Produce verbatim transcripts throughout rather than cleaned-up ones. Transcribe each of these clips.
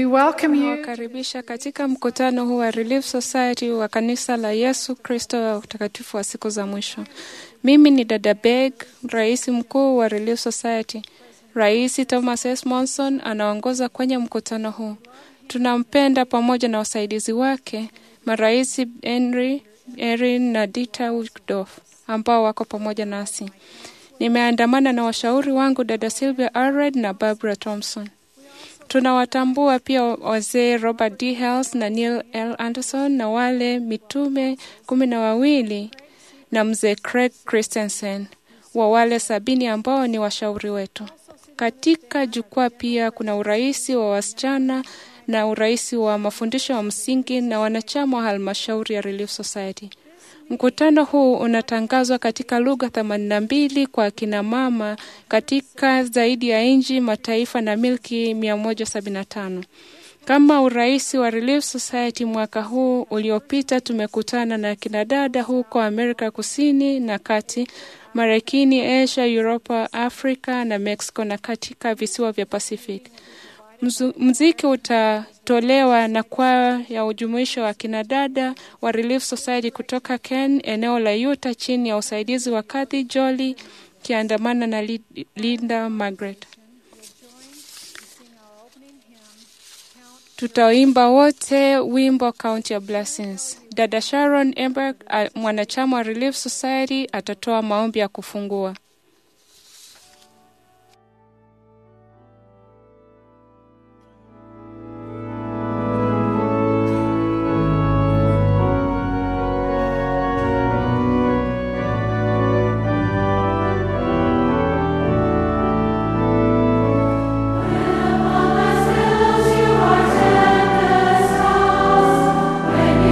welcome you Nawakaribisha katika mkutano huu wa Relief Society wa kanisa la Yesu Kristo wa utakatifu wa siku za mwisho. Mimi ni dada Beg, rais mkuu wa Relief Society. Rais Thomas S. Monson anaongoza kwenye mkutano huu. Tunampenda pamoja na wasaidizi wake, marais Henry, Erin na Dieter Uchtdorf ambao wako pamoja nasi. Nimeandamana na washauri wangu dada Sylvia Allred na Barbara Thompson. Tunawatambua pia wazee Robert D. Hales na Neil L. Anderson na wale mitume kumi na wawili na mzee Craig Christensen wa wale sabini ambao ni washauri wetu. Katika jukwaa pia kuna uraisi wa wasichana na uraisi wa mafundisho wa msingi na wanachama wa halmashauri ya Relief Society. Mkutano huu unatangazwa katika lugha themanini na mbili kwa kina mama katika zaidi ya nchi, mataifa na milki mia moja sabini na tano. Kama uraisi wa Relief Society mwaka huu uliopita, tumekutana na kina dada huko Amerika Kusini na Kati, Marekani, Asia, Europa, Afrika na Mexico na katika visiwa vya Pacific. Muziki utatolewa na kwaya ya ujumuisho wa kinadada wa Relief Society kutoka Ken, eneo la Utah, chini ya usaidizi wa Kathy Jolly kiandamana na Linda Margaret. Tutaimba wote wimbo Count Your Blessings. Dada Sharon Emberg, mwanachama wa Relief Society, atatoa maombi ya kufungua.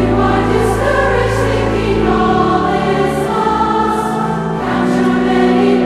Many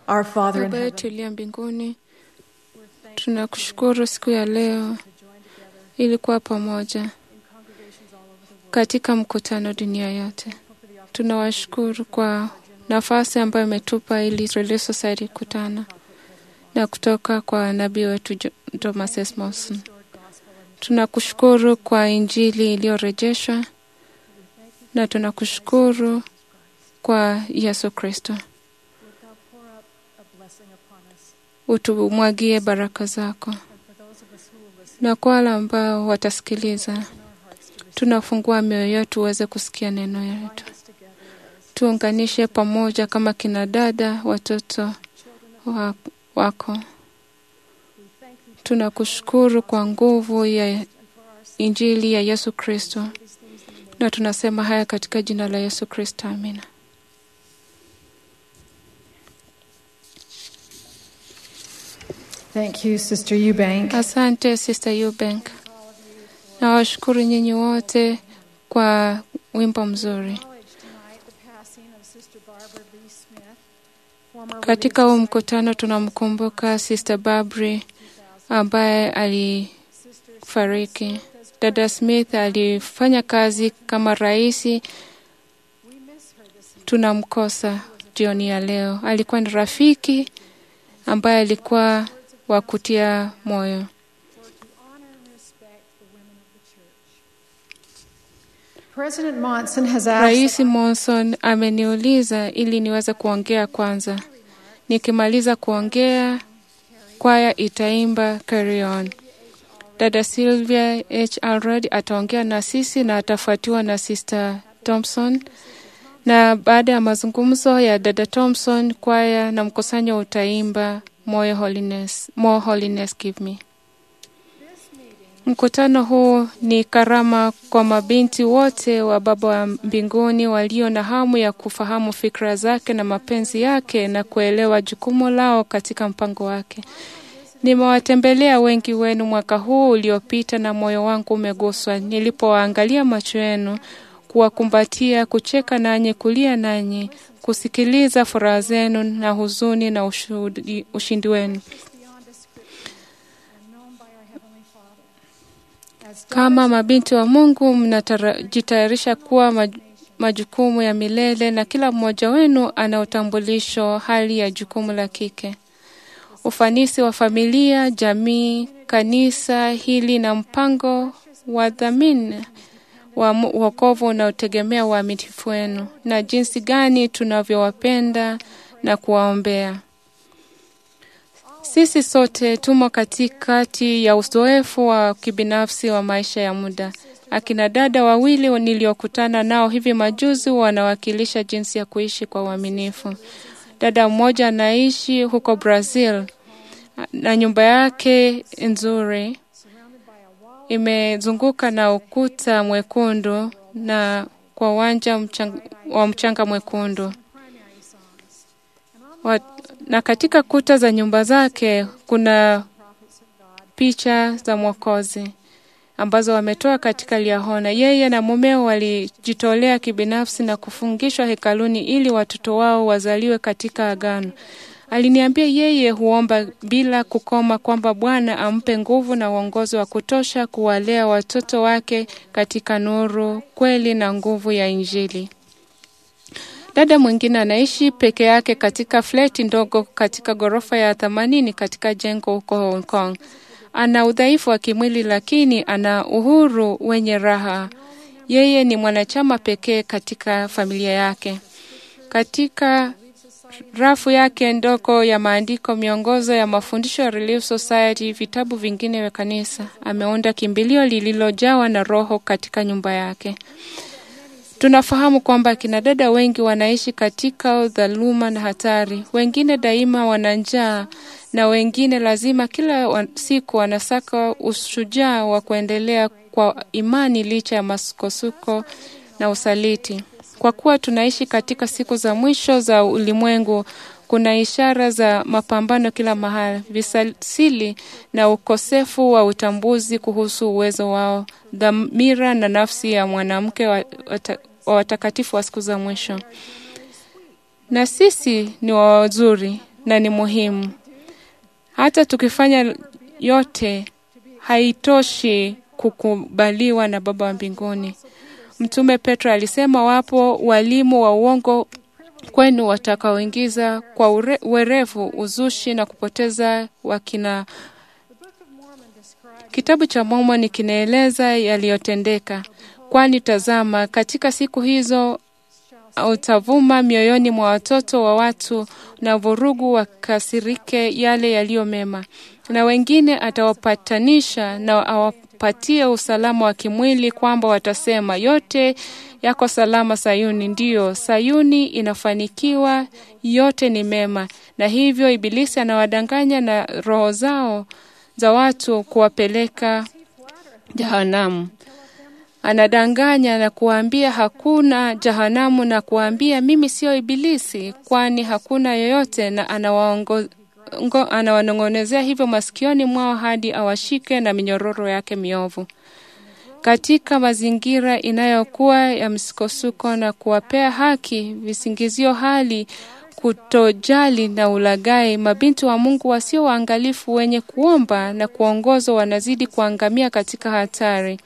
Our Father in Baba heaven, yetu uliye mbinguni, tunakushukuru siku ya leo ili kuwa pamoja katika mkutano dunia yote. Tunawashukuru kwa nafasi ambayo imetupa ili Relief Society kutana na kutoka kwa nabii wetu Thomas S. Monson. Tunakushukuru kwa injili iliyorejeshwa na tunakushukuru kwa Yesu Kristo. Utumwagie baraka zako. Na kwa wale ambao watasikiliza, tunafungua mioyo yetu uweze kusikia neno yetu. Tuunganishe pamoja kama kina dada, watoto wa, wako. Tunakushukuru kwa nguvu ya injili ya Yesu Kristo. Na tunasema haya katika jina la Yesu Kristo. Amina. Thank you, Sister Eubank. Asante, Sister Eubank. Na washukuru nyinyi wote kwa wimbo mzuri. Katika huu mkutano tunamkumbuka Sister Barbara ambaye alifariki. Dada Smith alifanya kazi kama raisi. Tunamkosa jioni ya leo. Alikuwa ni rafiki ambaye alikuwa wa kutia moyo. Rais Monson ameniuliza ili niweze kuongea kwanza. Nikimaliza kuongea, kwaya itaimba Carry On. Dada Sylvia H. Alred ataongea na sisi na atafuatiwa na Sister Thompson. Na baada ya mazungumzo ya Dada Thompson, kwaya na mkusanyo utaimba More Holiness, More Holiness Give Me. Mkutano huu ni karama kwa mabinti wote wa Baba wa mbinguni walio na hamu ya kufahamu fikra zake na mapenzi yake na kuelewa jukumu lao katika mpango wake. Nimewatembelea wengi wenu mwaka huu uliopita na moyo wangu umeguswa nilipoangalia macho yenu, kuwakumbatia, kucheka nanyi, kulia nanyi, kusikiliza furaha zenu na huzuni na ushudi, ushindi wenu. Kama mabinti wa Mungu mnajitayarisha kuwa majukumu ya milele na kila mmoja wenu ana utambulisho hali ya jukumu la kike. Ufanisi wa familia, jamii, kanisa hili na mpango wa dhamini wa wokovu unaotegemea uaminifu wenu na jinsi gani tunavyowapenda na kuwaombea. Sisi sote tumo katikati ya uzoefu wa kibinafsi wa maisha ya muda. Akina dada wawili niliokutana nao hivi majuzi wanawakilisha jinsi ya kuishi kwa uaminifu. Dada mmoja anaishi huko Brazil na nyumba yake nzuri imezunguka na ukuta mwekundu na kwa uwanja mchanga, wa mchanga mwekundu. Wat, na katika kuta za nyumba zake kuna picha za Mwokozi ambazo wametoa katika Liahona. Yeye na mumeo walijitolea kibinafsi na kufungishwa hekaluni ili watoto wao wazaliwe katika agano. Aliniambia yeye huomba bila kukoma kwamba Bwana ampe nguvu na uongozi wa kutosha kuwalea watoto wake katika nuru, kweli na nguvu ya Injili. Dada mwingine anaishi peke yake katika fleti ndogo katika ghorofa ya themanini katika jengo huko Hong Kong. Ana udhaifu wa kimwili lakini ana uhuru wenye raha. Yeye ni mwanachama pekee katika familia yake. Katika rafu yake ndogo ya maandiko, miongozo ya mafundisho ya Relief Society, vitabu vingine vya kanisa, ameunda kimbilio lililojawa na roho katika nyumba yake. Tunafahamu kwamba kina dada wengi wanaishi katika udhaluma na hatari. Wengine daima wana njaa na wengine lazima kila siku wanasaka ushujaa wa kuendelea kwa imani licha ya masukosuko na usaliti. Kwa kuwa tunaishi katika siku za mwisho za ulimwengu, kuna ishara za mapambano kila mahali, visasili na ukosefu wa utambuzi kuhusu uwezo wao, dhamira na nafsi ya mwanamke wa watakatifu wa siku za mwisho. Na sisi ni wazuri na ni muhimu. Hata tukifanya yote, haitoshi kukubaliwa na Baba wa mbinguni. Mtume Petro alisema, wapo walimu wa uongo kwenu watakaoingiza kwa ure, werevu uzushi na kupoteza wakina. Kitabu cha Mormoni kinaeleza yaliyotendeka, kwani tazama, katika siku hizo utavuma mioyoni mwa watoto wa watu na vurugu wakasirike yale yaliyo mema, na wengine atawapatanisha na awapatie usalama wa kimwili, kwamba watasema yote yako salama Sayuni. Ndiyo, Sayuni inafanikiwa, yote ni mema. Na hivyo Ibilisi anawadanganya na roho zao za watu kuwapeleka jehanamu. Anadanganya na kuambia hakuna jehanamu, na kuambia mimi sio Ibilisi, kwani hakuna yoyote, na anawaongo anawanong'onezea hivyo masikioni mwao hadi awashike na minyororo yake miovu. Katika mazingira inayokuwa ya msukosuko na kuwapea haki visingizio, hali kutojali na ulagai, mabinti wa Mungu wasio waangalifu wenye kuomba na kuongozwa wanazidi kuangamia katika hatari.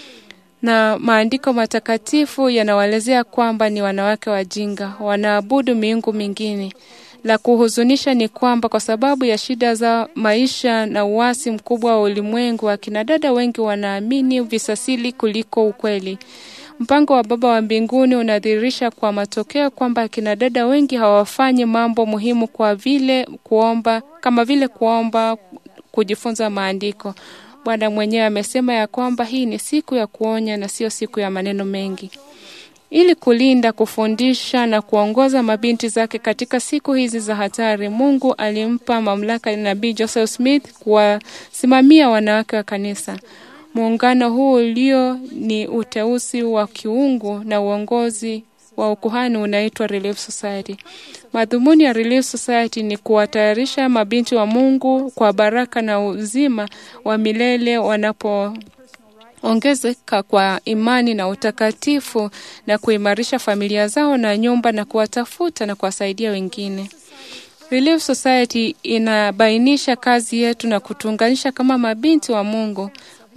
Na maandiko matakatifu yanawalezea kwamba ni wanawake wajinga, wanaabudu miungu mingine. La kuhuzunisha ni kwamba kwa sababu ya shida za maisha na uasi mkubwa wa ulimwengu, akina dada wengi wanaamini visasili kuliko ukweli. Mpango wa Baba wa mbinguni unadhihirisha kwa matokeo kwamba akina dada wengi hawafanyi mambo muhimu kwa vile kuomba, kama vile kuomba, kujifunza maandiko. Bwana mwenyewe amesema ya kwamba hii ni siku ya kuonya na sio siku ya maneno mengi. Ili kulinda, kufundisha na kuongoza mabinti zake katika siku hizi za hatari, Mungu alimpa mamlaka na Nabii Joseph Smith kuwasimamia wanawake wa kanisa. Muungano huu ulio ni uteuzi wa kiungu na uongozi wa ukuhani unaitwa Relief Society. Madhumuni ya Relief Society ni kuwatayarisha mabinti wa Mungu kwa baraka na uzima wa milele wanapo ongezeka kwa imani na utakatifu, na kuimarisha familia zao na nyumba, na kuwatafuta na kuwasaidia wengine. Relief Society inabainisha kazi yetu na kutuunganisha kama mabinti wa Mungu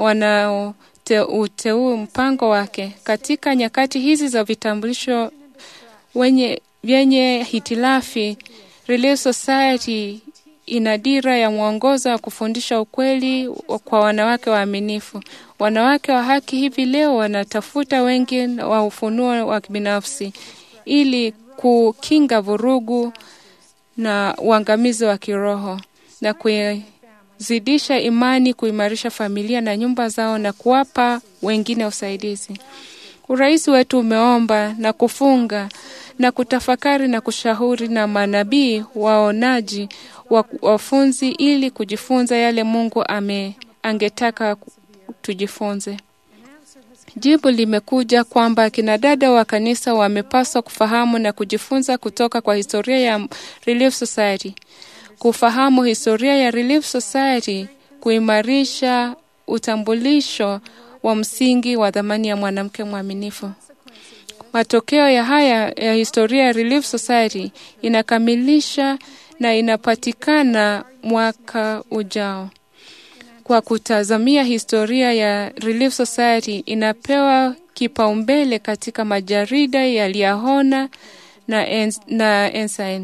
wanaoteu mpango wake. Katika nyakati hizi za vitambulisho wenye vyenye hitilafi, Relief Society ina dira ya mwongozo wa kufundisha ukweli kwa wanawake waaminifu. Wanawake wa haki hivi leo wanatafuta wengi wa ufunuo wa kibinafsi ili kukinga vurugu na uangamizi wa kiroho, na kuzidisha imani, kuimarisha familia na nyumba zao, na kuwapa wengine usaidizi. Urais wetu umeomba na kufunga na kutafakari na kushauri na manabii, waonaji, wafunzi, ili kujifunza yale Mungu ame angetaka tujifunze. Jibu limekuja kwamba kina dada wa kanisa wamepaswa kufahamu na kujifunza kutoka kwa historia ya Relief Society. Kufahamu historia ya Relief Society, kuimarisha utambulisho wa msingi wa dhamani ya mwanamke mwaminifu. Matokeo ya haya ya historia ya Relief Society inakamilisha na inapatikana mwaka ujao. Kwa kutazamia historia ya Relief Society inapewa kipaumbele katika majarida ya Liahona na, ens, na Ensign.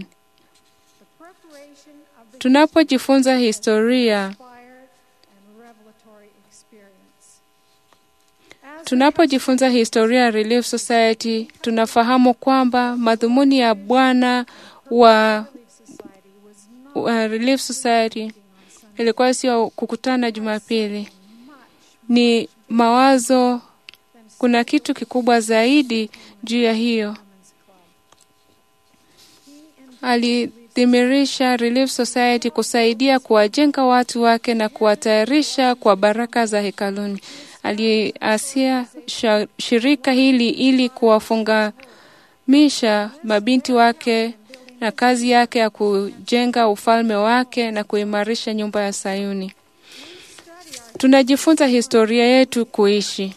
Tunapojifunza historia Tunapojifunza historia ya Relief Society, tunafahamu kwamba madhumuni ya Bwana wa, wa Relief Society ilikuwa sio kukutana Jumapili. Ni mawazo, kuna kitu kikubwa zaidi juu ya hiyo. Alidhimirisha Relief Society kusaidia kuwajenga watu wake na kuwatayarisha kwa baraka za hekaluni. Aliasia shirika hili ili kuwafungamisha mabinti wake na kazi yake ya kujenga ufalme wake na kuimarisha nyumba ya Sayuni. Tunajifunza historia yetu kuishi.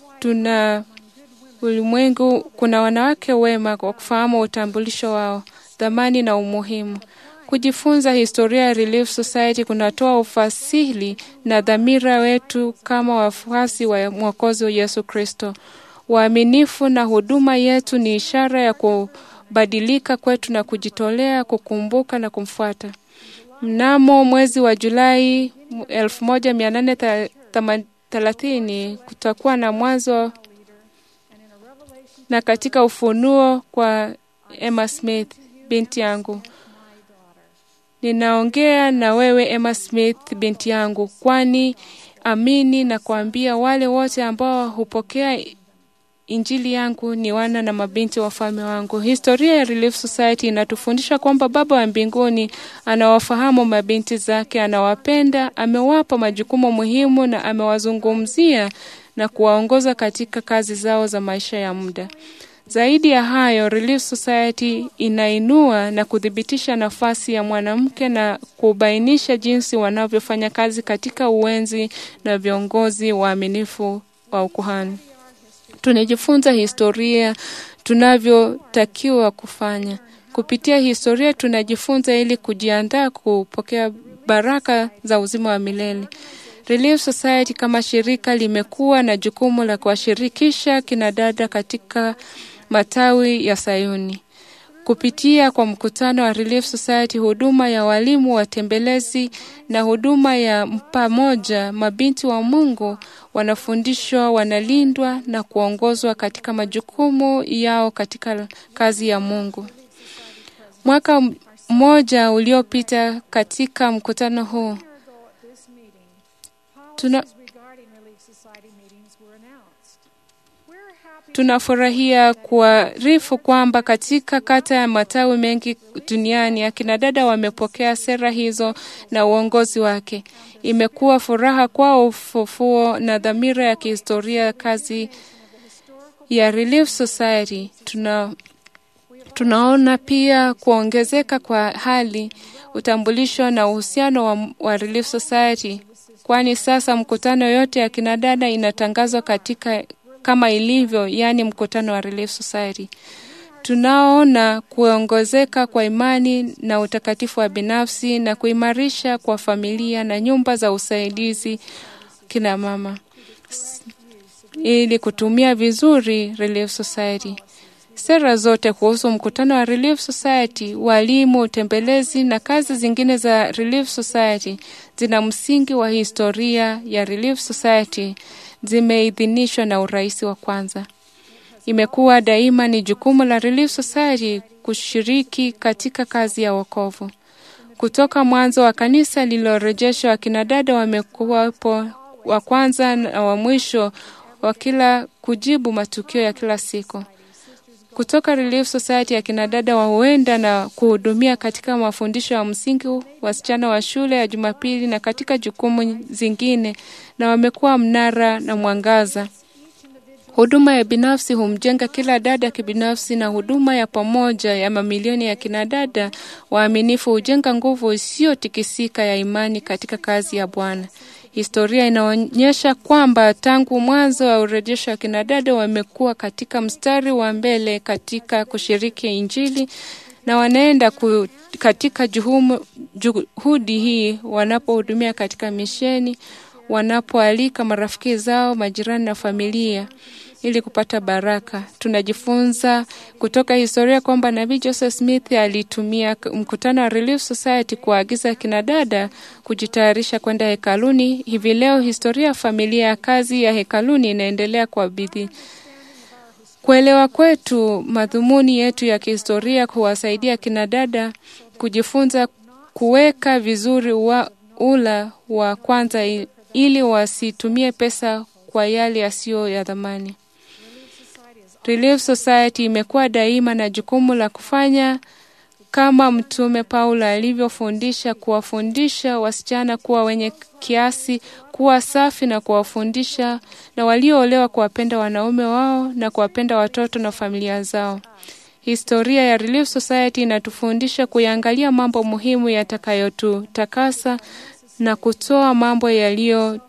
Tuna ulimwengu, kuna wanawake wema kwa kufahamu utambulisho wao. dhamani na umuhimu. Kujifunza historia ya Relief Society kunatoa ufasili na dhamira wetu kama wafuasi wa Mwokozi Yesu Kristo. Uaminifu na huduma yetu ni ishara ya kubadilika kwetu na kujitolea kukumbuka na kumfuata. Mnamo mwezi wa Julai elfu moja mia nane thelathini kutakuwa na mwanzo na katika ufunuo kwa Emma Smith, binti yangu. Ninaongea na wewe Emma Smith, binti yangu, kwani amini na kuambia wale wote ambao hupokea Injili yangu ni wana na mabinti wa falme wangu. Historia ya Relief Society inatufundisha kwamba Baba wa mbinguni anawafahamu mabinti zake, anawapenda, amewapa majukumu muhimu na amewazungumzia na kuwaongoza katika kazi zao za maisha ya muda. Zaidi ya hayo, Relief Society inainua na kudhibitisha nafasi ya mwanamke na kubainisha jinsi wanavyofanya kazi katika uwenzi na viongozi waaminifu wa ukuhani. Tunajifunza historia tunavyotakiwa kufanya. Kupitia historia tunajifunza ili kujiandaa kupokea baraka za uzima wa milele. Relief Society kama shirika limekuwa na jukumu la kuwashirikisha kinadada katika matawi ya Sayuni. Kupitia kwa mkutano wa Relief Society, huduma ya walimu watembelezi na huduma ya pamoja, mabinti wa Mungu wanafundishwa, wanalindwa na kuongozwa katika majukumu yao katika kazi ya Mungu. Mwaka mmoja uliopita katika mkutano huu, tuna Tunafurahia kuarifu kwamba katika kata ya matawi mengi duniani akina dada wamepokea sera hizo na uongozi wake. Imekuwa furaha kwa ufufuo na dhamira ya kihistoria kazi ya Relief Society. Tuna, tunaona pia kuongezeka kwa hali, utambulisho na uhusiano wa, wa Relief Society, kwani sasa mkutano yote ya kina dada inatangazwa katika kama ilivyo, yani mkutano wa Relief Society. Tunaona kuongezeka kwa imani na utakatifu wa binafsi na kuimarisha kwa familia na nyumba za usaidizi kina mama ili kutumia vizuri Relief Society. Sera zote kuhusu mkutano wa Relief Society, walimu, utembelezi na kazi zingine za Relief Society zina msingi wa historia ya Relief Society, zimeidhinishwa na urais wa kwanza. Imekuwa daima ni jukumu la Relief Society kushiriki katika kazi ya wokovu. Kutoka mwanzo wa kanisa lililorejeshwa, akina dada wamekuwapo wa kwanza na wa mwisho wa kila kujibu matukio ya kila siku. Kutoka Relief Society, akina dada wahuenda na kuhudumia katika mafundisho ya msingi, wasichana wa shule ya Jumapili na katika jukumu zingine, na wamekuwa mnara na mwangaza. Huduma ya binafsi humjenga kila dada kibinafsi, na huduma ya pamoja ya mamilioni ya kina dada waaminifu hujenga nguvu isiyotikisika ya imani katika kazi ya Bwana. Historia inaonyesha kwamba tangu mwanzo wa urejesho wa kina dada wamekuwa katika mstari wa mbele katika kushiriki Injili, na wanaenda ku, katika juhumu, juhudi hii wanapohudumia katika misheni, wanapoalika marafiki zao, majirani na familia ili kupata baraka. Tunajifunza kutoka historia kwamba Nabii Joseph Smith alitumia mkutano wa Relief Society kuagiza kina dada kujitayarisha kwenda hekaluni. Hivi leo historia ya familia ya kazi ya hekaluni inaendelea kwa bidii. Kuelewa kwetu madhumuni yetu ya kihistoria kuwasaidia kina dada kujifunza kuweka vizuri wa ula wa kwanza ili wasitumie pesa kwa yale yasiyo ya dhamani. Relief Society imekuwa daima na jukumu la kufanya kama Mtume Paulo alivyofundisha, kuwafundisha wasichana kuwa wenye kiasi, kuwa safi, na kuwafundisha na walioolewa kuwapenda wanaume wao na kuwapenda watoto na familia zao. Historia ya Relief Society inatufundisha kuangalia mambo muhimu yatakayotutakasa na kutoa mambo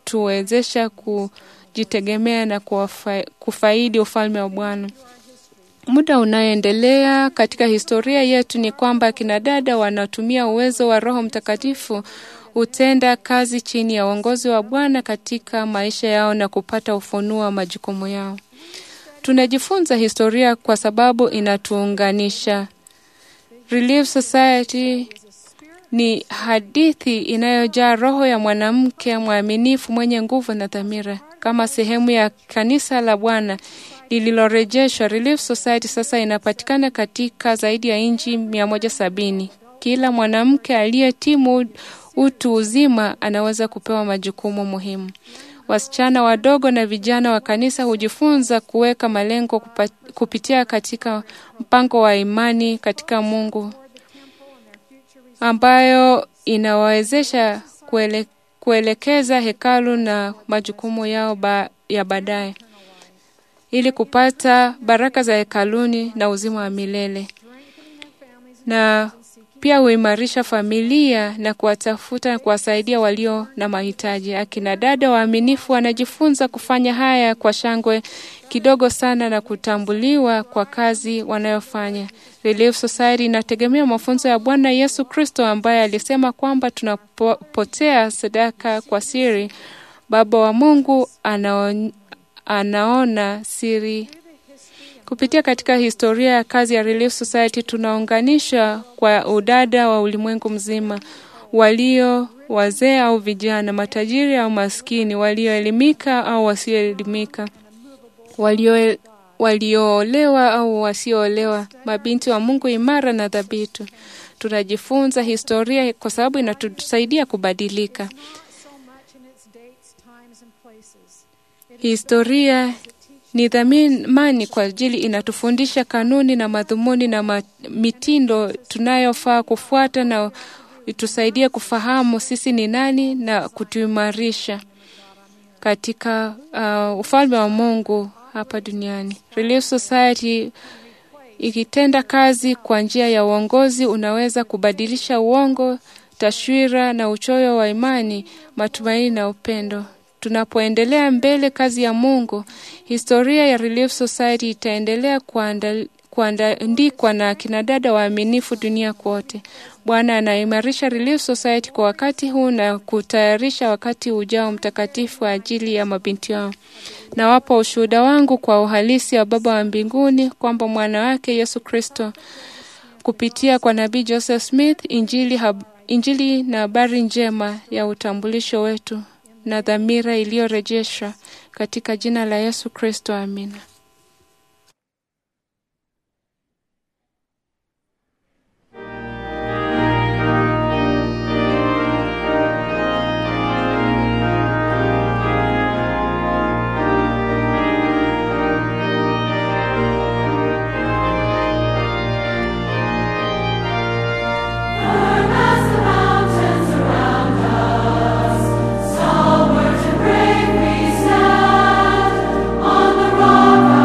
yaliyotuwezesha kujitegemea na kufa, kufaidi ufalme wa Bwana. Muda unaoendelea katika historia yetu ni kwamba kina dada wanatumia uwezo wa Roho Mtakatifu utenda kazi chini ya uongozi wa Bwana katika maisha yao na kupata ufunuo wa majukumu yao. Tunajifunza historia kwa sababu inatuunganisha. Relief Society ni hadithi inayojaa roho ya mwanamke mwaminifu mwenye nguvu na dhamira. Kama sehemu ya kanisa la Bwana lililorejeshwa, Relief Society sasa inapatikana katika zaidi ya nchi mia moja sabini. Kila mwanamke aliyetimu utu uzima anaweza kupewa majukumu muhimu. Wasichana wadogo na vijana wa kanisa hujifunza kuweka malengo kupitia katika mpango wa imani katika Mungu, ambayo inawawezesha kuele, kuelekeza hekalu na majukumu yao ba, ya baadaye ili kupata baraka za hekaluni na uzima wa milele. Na pia huimarisha familia na kuwatafuta na kuwasaidia walio na mahitaji. Akina dada waaminifu wanajifunza kufanya haya kwa shangwe kidogo sana na kutambuliwa kwa kazi wanayofanya. Relief Society inategemea mafunzo ya Bwana Yesu Kristo ambaye alisema kwamba tunapotea sadaka kwa siri, Baba wa Mungu anaona, anaona siri. Kupitia katika historia ya kazi ya Relief Society tunaunganisha kwa udada wa ulimwengu mzima, walio wazee au vijana, matajiri au maskini, walioelimika au wasioelimika, walio walioolewa au wasioolewa, mabinti wa Mungu imara na thabiti. Tunajifunza historia kwa sababu inatusaidia kubadilika. Historia ni dhamani kwa ajili inatufundisha kanuni na madhumuni na mitindo tunayofaa kufuata na itusaidia kufahamu sisi ni nani na kutuimarisha katika uh, ufalme wa Mungu hapa duniani. Relief Society ikitenda kazi kwa njia ya uongozi unaweza kubadilisha uongo, taswira na uchoyo wa imani, matumaini na upendo. Tunapoendelea mbele kazi ya Mungu, historia ya Relief Society itaendelea kuandikwa na kina dada waaminifu dunia kote. Bwana anaimarisha Relief Society kwa wakati huu na kutayarisha wakati ujao mtakatifu kwa ajili ya mabinti wao. Na wapo ushuhuda wangu kwa uhalisi wa Baba wa mbinguni kwamba mwana wake Yesu Kristo kupitia kwa nabii Joseph Smith, injili, hab, injili na habari njema ya utambulisho wetu na dhamira iliyorejeshwa katika jina la Yesu Kristo. Amina. On the rock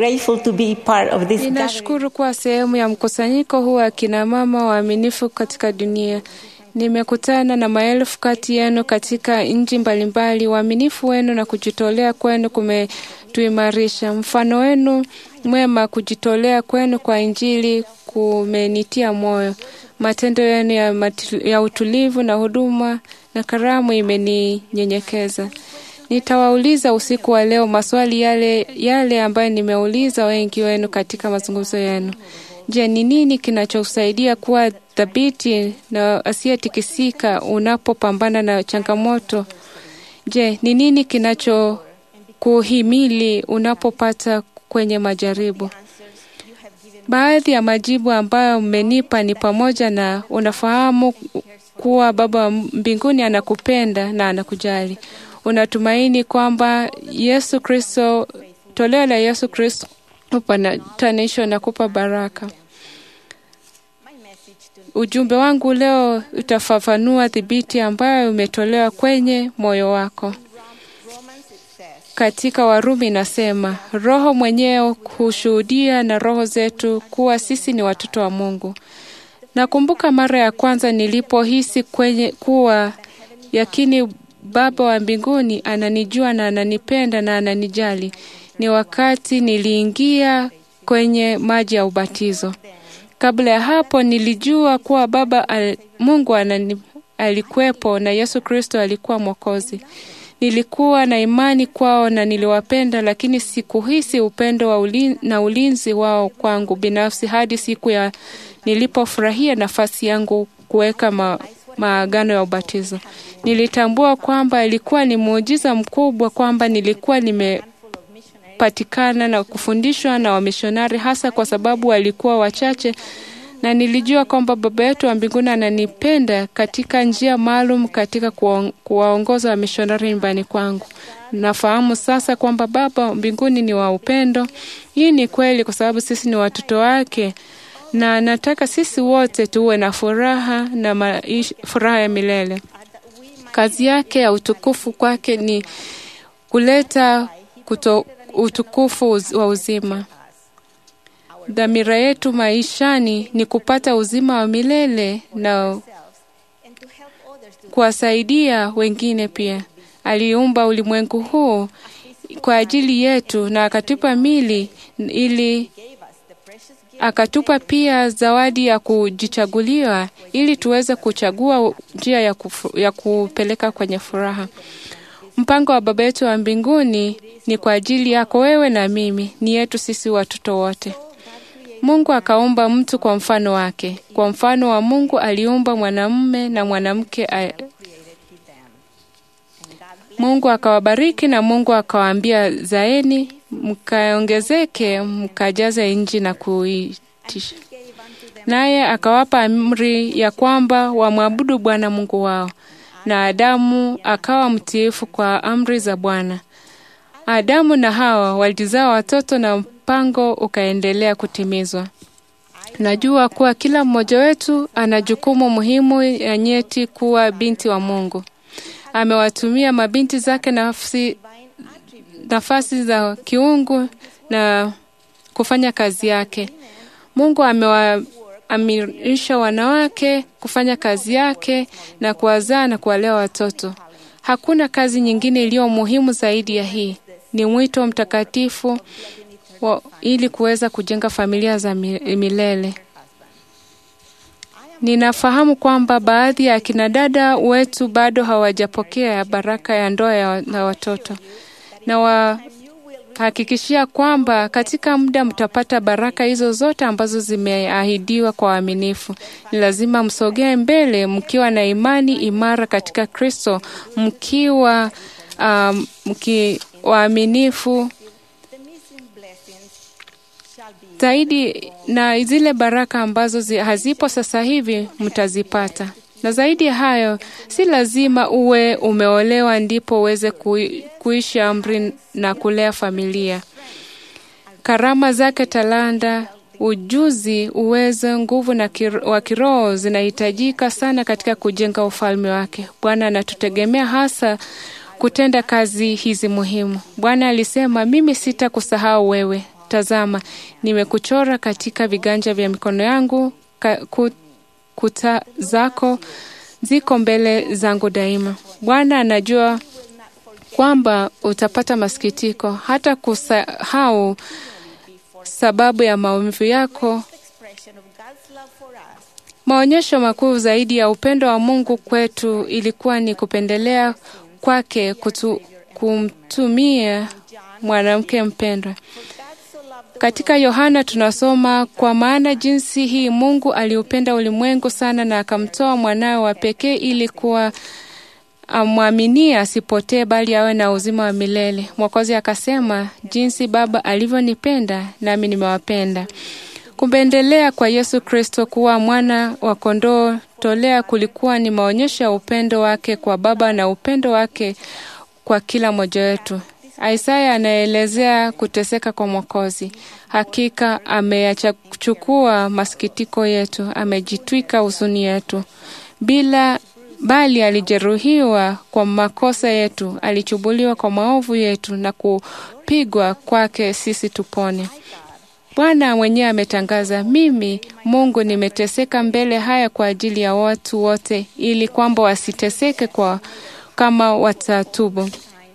grateful to be part of this gathering. Ninashukuru kuwa sehemu ya mkusanyiko huu wa kina mama waaminifu katika dunia. Nimekutana na maelfu kati yenu katika nchi mbalimbali. Uaminifu wenu na kujitolea kwenu kumetuimarisha. Mfano wenu mwema kujitolea kwenu kwa Injili kumenitia moyo. Matendo yenu ya, matu, ya utulivu na huduma na karamu imeninyenyekeza. Nitawauliza usiku wa leo maswali yale yale ambayo nimeuliza wengi wenu katika mazungumzo yenu. Je, ni nini kinachosaidia kuwa thabiti na asiyetikisika unapopambana na changamoto? Je, ni nini kinachokuhimili unapopata kwenye majaribu? Baadhi ya majibu ambayo mmenipa ni pamoja na unafahamu kuwa Baba mbinguni anakupenda na anakujali. Unatumaini kwamba Yesu Kristo, toleo la Yesu Kristo upatanisho na kupa baraka. Ujumbe wangu leo utafafanua dhibiti ambayo umetolewa kwenye moyo wako. Katika Warumi nasema, Roho mwenyewe hushuhudia na roho zetu kuwa sisi ni watoto wa Mungu. Nakumbuka mara ya kwanza nilipohisi kwenye kuwa yakini Baba wa mbinguni ananijua na ananipenda na ananijali. Ni wakati niliingia kwenye maji ya ubatizo. Kabla ya hapo nilijua kuwa Baba al, Mungu anani, alikuwepo na Yesu Kristo alikuwa Mwokozi. Nilikuwa na imani kwao na niliwapenda, lakini sikuhisi upendo wa ulin, na ulinzi wao kwangu binafsi hadi siku ya nilipofurahia nafasi yangu kuweka ma, maagano ya ubatizo. Nilitambua kwamba ilikuwa ni muujiza mkubwa kwamba nilikuwa nimepatikana na kufundishwa na wamishonari, hasa kwa sababu walikuwa wachache, na nilijua kwamba Baba yetu wa mbinguni ananipenda katika njia maalum katika kuwaongoza wamishonari nyumbani kwangu. Nafahamu sasa kwamba Baba wa mbinguni ni wa upendo. Hii ni kweli kwa sababu sisi ni watoto wake, na nataka sisi wote tuwe na furaha na maisha, furaha ya milele. Kazi yake ya utukufu kwake ni kuleta kuto, utukufu uz, wa uzima. Dhamira yetu maishani ni kupata uzima wa milele na kuwasaidia wengine pia. Aliumba ulimwengu huu kwa ajili yetu na akatupa mili ili akatupa pia zawadi ya kujichaguliwa ili tuweze kuchagua njia ya, kufu, ya kupeleka kwenye furaha. Mpango wa Baba yetu wa mbinguni ni kwa ajili yako wewe na mimi, ni yetu sisi watoto wote. Mungu akaumba mtu kwa mfano wake. Kwa mfano wa Mungu aliumba mwanamume na mwanamke. A... Mungu akawabariki na Mungu akawaambia, zaeni mkaongezeke, mkajaze nchi na kuitisha. Naye akawapa amri ya kwamba wamwabudu Bwana Mungu wao. Na Adamu akawa mtiifu kwa amri za Bwana. Adamu na Hawa walizaa watoto na mpango ukaendelea kutimizwa. Najua kuwa kila mmoja wetu ana jukumu muhimu ya nyeti kuwa binti wa Mungu. Amewatumia mabinti zake nafasi, nafasi za kiungu na kufanya kazi yake. Mungu amewaamirisha wanawake kufanya kazi yake na kuwazaa na kuwalea watoto. Hakuna kazi nyingine iliyo muhimu zaidi ya hii. Ni mwito mtakatifu wa, ili kuweza kujenga familia za milele. Ninafahamu kwamba baadhi ya kina dada wetu bado hawajapokea baraka ya ndoa ya, ya watoto. Na wahakikishia kwamba katika muda mtapata baraka hizo zote ambazo zimeahidiwa kwa waaminifu. Ni lazima msogee mbele mkiwa na imani imara katika Kristo, mkiwa um, mki waaminifu zaidi, na zile baraka ambazo zi, hazipo sasa hivi mtazipata. Na zaidi ya hayo, si lazima uwe umeolewa ndipo uweze kui, kuishi amri na kulea familia. Karama zake, talanta, ujuzi, uwezo, nguvu na kiro, wa kiroho zinahitajika sana katika kujenga ufalme wake. Bwana anatutegemea hasa kutenda kazi hizi muhimu. Bwana alisema, mimi sitakusahau wewe. tazama, nimekuchora katika viganja vya mikono yangu, ka, kuta zako ziko mbele zangu daima. Bwana anajua kwamba utapata masikitiko, hata kusahau sababu ya maumivu yako. Maonyesho makuu zaidi ya upendo wa Mungu kwetu ilikuwa ni kupendelea kwake kutu, kumtumia mwanamke mpendwa. Katika Yohana tunasoma, kwa maana jinsi hii Mungu aliupenda ulimwengu sana na akamtoa mwanawe wa pekee ili kuwa amwaminie asipotee bali awe na uzima wa milele. Mwokozi akasema, jinsi Baba alivyonipenda nami nimewapenda. Kupendelea kwa Yesu Kristo kuwa mwana wa kondoo tolea kulikuwa ni maonyesho ya upendo wake kwa Baba na upendo wake kwa kila mmoja wetu. Isaya anaelezea kuteseka kwa Mwokozi. Hakika ameyachukua masikitiko yetu, amejitwika huzuni yetu. Bila bali alijeruhiwa kwa makosa yetu, alichubuliwa kwa maovu yetu na kupigwa kwake sisi tupone. Bwana mwenyewe ametangaza, mimi Mungu nimeteseka mbele haya kwa ajili ya watu wote, ili kwamba wasiteseke kwa kama watatubu.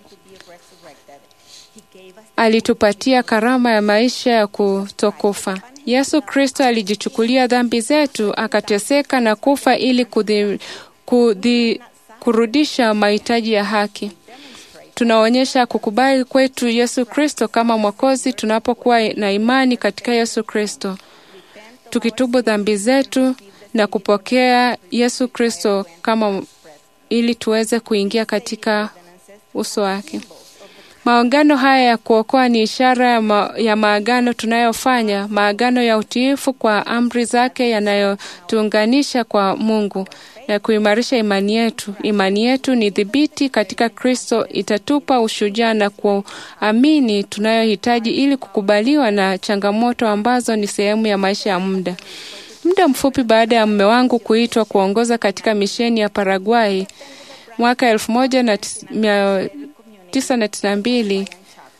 Alitupatia karama ya maisha ya kutokufa. Yesu Kristo alijichukulia dhambi zetu, akateseka na kufa ili kudhi, kudhi, kurudisha mahitaji ya haki. Tunaonyesha kukubali kwetu Yesu Kristo kama Mwokozi tunapokuwa na imani katika Yesu Kristo, tukitubu dhambi zetu na kupokea Yesu Kristo kama ili tuweze kuingia katika uso wake. Maagano haya ya kuokoa ni ishara ya, ma, ya maagano tunayofanya, maagano ya utiifu kwa amri zake yanayotuunganisha kwa Mungu na kuimarisha imani yetu. Imani yetu ni dhibiti katika Kristo, itatupa ushujaa na kuamini tunayohitaji ili kukubaliwa na changamoto ambazo ni sehemu ya maisha ya muda. Muda mfupi baada ya mume wangu kuitwa kuongoza katika misheni ya Paraguay mwaka elfu moja na tisa na tisini na mbili,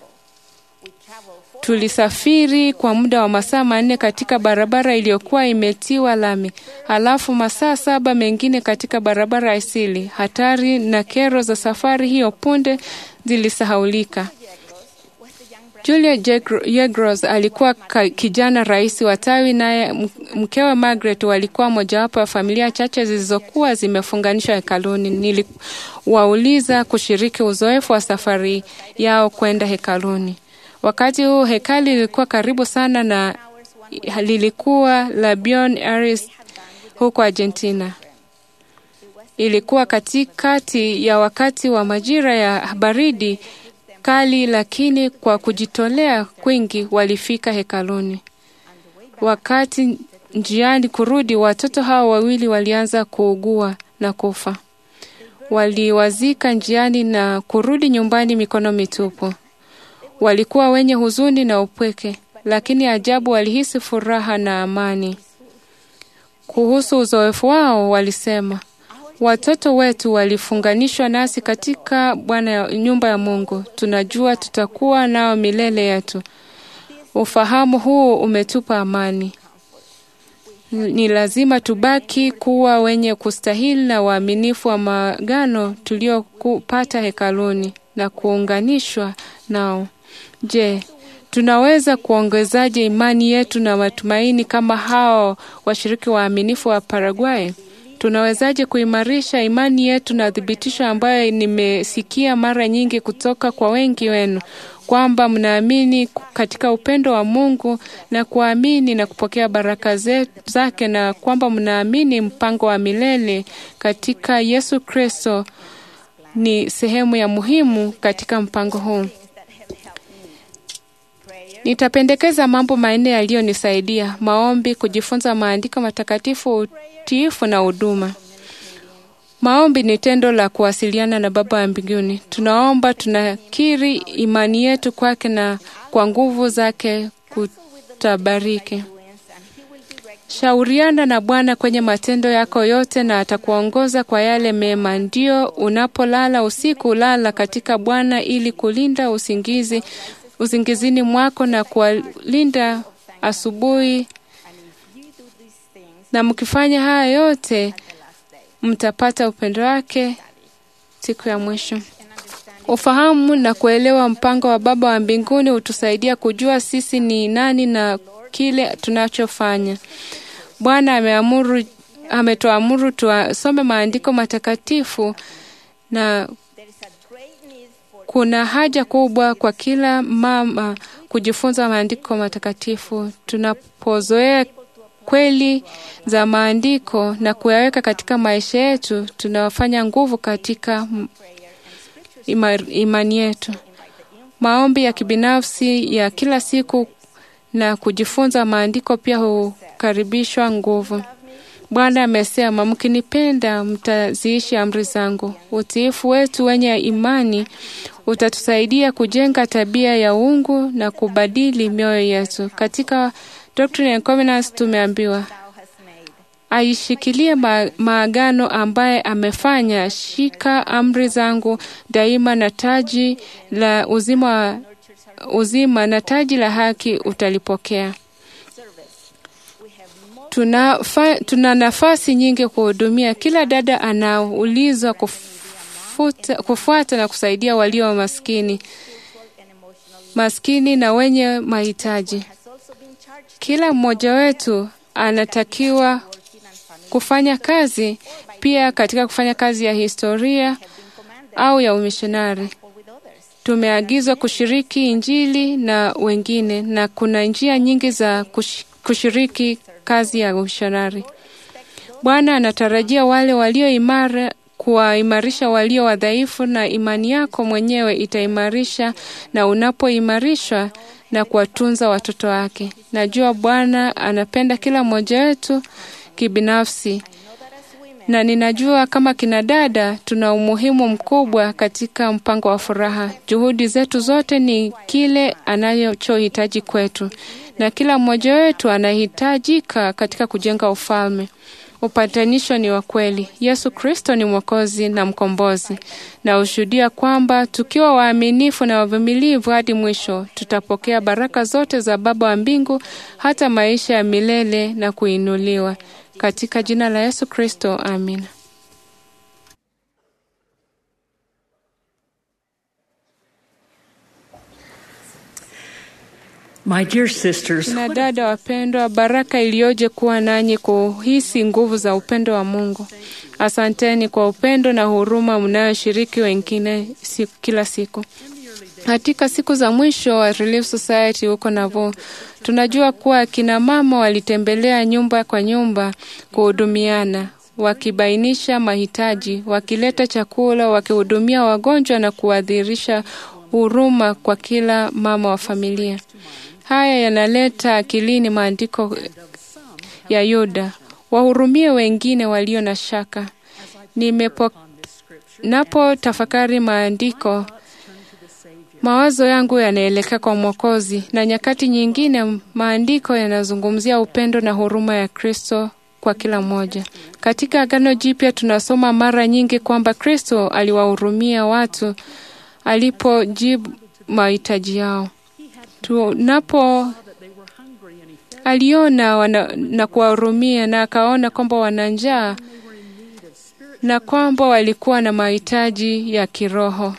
tulisafiri kwa muda wa masaa manne katika barabara iliyokuwa imetiwa lami, halafu masaa saba mengine katika barabara asili. Hatari na kero za safari hiyo punde zilisahaulika. Julia Yegros alikuwa kijana rais wa tawi, naye mkewe Margaret walikuwa mojawapo ya familia chache zilizokuwa zimefunganishwa hekaluni. Niliwauliza kushiriki uzoefu wa safari yao kwenda hekaluni. Wakati huu hekali lilikuwa karibu sana na lilikuwa la Buenos Aires huko Argentina. Ilikuwa katikati ya wakati wa majira ya baridi kali, lakini kwa kujitolea kwingi walifika hekaluni. Wakati njiani kurudi, watoto hao wawili walianza kuugua na kufa. Waliwazika njiani na kurudi nyumbani mikono mitupu. Walikuwa wenye huzuni na upweke, lakini ajabu walihisi furaha na amani. Kuhusu uzoefu wao walisema, watoto wetu walifunganishwa nasi katika Bwana nyumba ya Mungu. Tunajua tutakuwa nao milele yetu. Ufahamu huu umetupa amani. Ni lazima tubaki kuwa wenye kustahili na waaminifu wa maagano tuliopata hekaluni na kuunganishwa nao. Je, tunaweza kuongezaje imani yetu na matumaini kama hao washiriki waaminifu wa Paraguay? Tunawezaje kuimarisha imani yetu na thibitisho ambayo nimesikia mara nyingi kutoka kwa wengi wenu, kwamba mnaamini katika upendo wa Mungu na kuamini na kupokea baraka zake, na kwamba mnaamini mpango wa milele katika Yesu Kristo ni sehemu ya muhimu katika mpango huu. Nitapendekeza mambo manne yaliyonisaidia: maombi, kujifunza maandiko matakatifu, utiifu na huduma. Maombi ni tendo la kuwasiliana na Baba wa mbinguni. Tunaomba, tunakiri imani yetu kwake na kwa nguvu zake kutabariki. Shauriana na Bwana kwenye matendo yako yote na atakuongoza kwa yale mema. Ndio unapolala usiku, lala katika Bwana ili kulinda usingizi usingizini mwako na kuwalinda asubuhi, na mkifanya haya yote mtapata upendo wake siku ya mwisho. Ufahamu na kuelewa mpango wa Baba wa mbinguni utusaidia kujua sisi ni nani na kile tunachofanya. Bwana ameamuru ametuamuru tusome maandiko matakatifu, na kuna haja kubwa kwa kila mama kujifunza maandiko matakatifu. Tunapozoea kweli za maandiko na kuyaweka katika maisha yetu, tunafanya nguvu katika imani yetu. Maombi ya kibinafsi ya kila siku na kujifunza maandiko pia hukaribishwa nguvu. Bwana amesema, mkinipenda mtaziishi amri zangu. Utiifu wetu wenye imani utatusaidia kujenga tabia ya uungu na kubadili mioyo yetu. Katika Doctrine and Covenants tumeambiwa, aishikilie ma maagano ambaye amefanya, shika amri zangu daima, na taji la uzima, uzima na taji la haki utalipokea. Tuna, fa, tuna nafasi nyingi kuhudumia. Kila dada anaulizwa kufuata, kufuata na kusaidia walio maskini, maskini na wenye mahitaji. Kila mmoja wetu anatakiwa kufanya kazi pia katika kufanya kazi ya historia au ya umishonari. Tumeagizwa kushiriki Injili na wengine, na kuna njia nyingi za kush, kushiriki kazi ya umishonari. Bwana anatarajia wale walio imara kuwaimarisha walio wadhaifu, na imani yako mwenyewe itaimarisha na unapoimarishwa na kuwatunza watoto wake. Najua Bwana anapenda kila mmoja wetu kibinafsi, na ninajua kama kina dada tuna umuhimu mkubwa katika mpango wa furaha. Juhudi zetu zote ni kile anachohitaji kwetu, na kila mmoja wetu anahitajika katika kujenga ufalme. Upatanisho ni wa kweli. Yesu Kristo ni Mwokozi na Mkombozi, na ushuhudia kwamba tukiwa waaminifu na wavumilivu hadi mwisho, tutapokea baraka zote za Baba wa mbingu, hata maisha ya milele na kuinuliwa. Katika jina la Yesu Kristo, amina. My dear sisters, na dada wapendwa, baraka iliyoje kuwa nanyi kuhisi nguvu za upendo wa Mungu. Asanteni kwa upendo na huruma mnayoshiriki wengine siku, kila siku. Katika siku za mwisho wa Relief Society huko Navo, tunajua kuwa kina mama walitembelea nyumba kwa nyumba kuhudumiana, wakibainisha mahitaji, wakileta chakula, wakihudumia wagonjwa na kuadhirisha huruma kwa kila mama wa familia. Haya yanaleta akilini maandiko ya Yuda, wahurumie wengine walio na shaka. Nimepo napo tafakari maandiko, mawazo yangu yanaelekea kwa Mwokozi, na nyakati nyingine maandiko yanazungumzia upendo na huruma ya Kristo kwa kila mmoja. Katika Agano Jipya tunasoma mara nyingi kwamba Kristo aliwahurumia watu alipojibu mahitaji yao. Tunapo aliona wana, na kuwahurumia, na akaona kwamba wana njaa na kwamba walikuwa na mahitaji ya kiroho.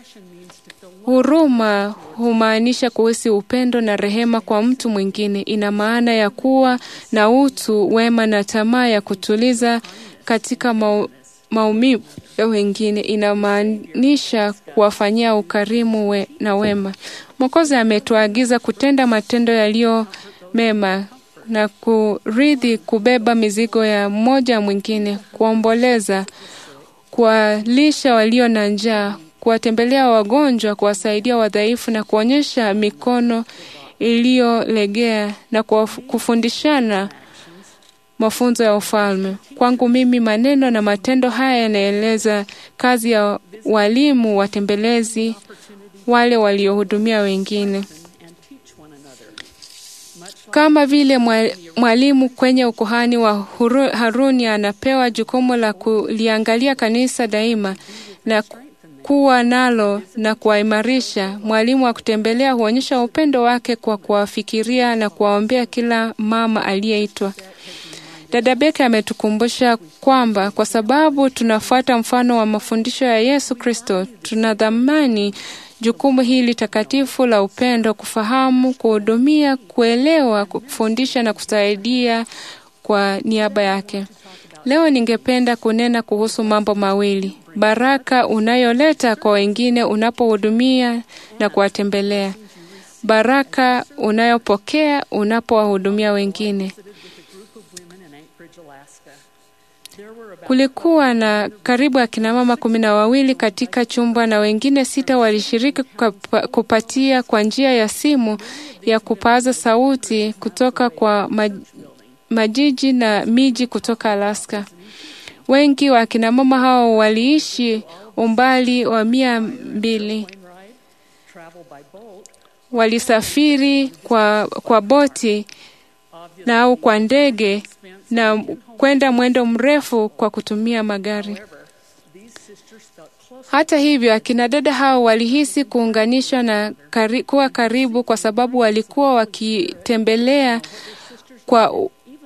Huruma humaanisha kuhisi upendo na rehema kwa mtu mwingine. Ina maana ya kuwa na utu wema na tamaa ya kutuliza katika mau, maumivu ya wengine. Inamaanisha kuwafanyia ukarimu we, na wema. Mwokozi ametuagiza kutenda matendo yaliyo mema na kuridhi kubeba mizigo ya mmoja mwingine, kuomboleza, kuwalisha walio na njaa, kuwatembelea wagonjwa, kuwasaidia wadhaifu, na kuonyesha mikono iliyolegea na kufundishana mafunzo ya ufalme. Kwangu mimi, maneno na matendo haya yanaeleza kazi ya walimu watembelezi, wale waliohudumia wengine. Kama vile mwalimu kwenye ukuhani wa Haruni anapewa jukumu la kuliangalia kanisa daima na kuwa nalo na kuwaimarisha. Mwalimu wa kutembelea huonyesha upendo wake kwa kuwafikiria na kuwaombea kila mama aliyeitwa. Dada Beck ametukumbusha kwamba kwa sababu tunafuata mfano wa mafundisho ya Yesu Kristo, tunadhamani jukumu hili takatifu la upendo, kufahamu, kuhudumia, kuelewa, kufundisha na kusaidia kwa niaba yake. Leo ningependa kunena kuhusu mambo mawili: baraka unayoleta kwa wengine unapohudumia na kuwatembelea, baraka unayopokea unapowahudumia wengine. Kulikuwa na karibu akina mama kumi na wawili katika chumba na wengine sita walishiriki kupatia kwa njia ya simu ya kupaza sauti kutoka kwa majiji na miji kutoka Alaska. Wengi wa akina mama hao waliishi umbali wa mia mbili. Walisafiri kwa, kwa boti na au kwa ndege na kwenda mwendo mrefu kwa kutumia magari. Hata hivyo, akina dada hao walihisi kuunganishwa na kari, kuwa karibu kwa sababu walikuwa wakitembelea kwa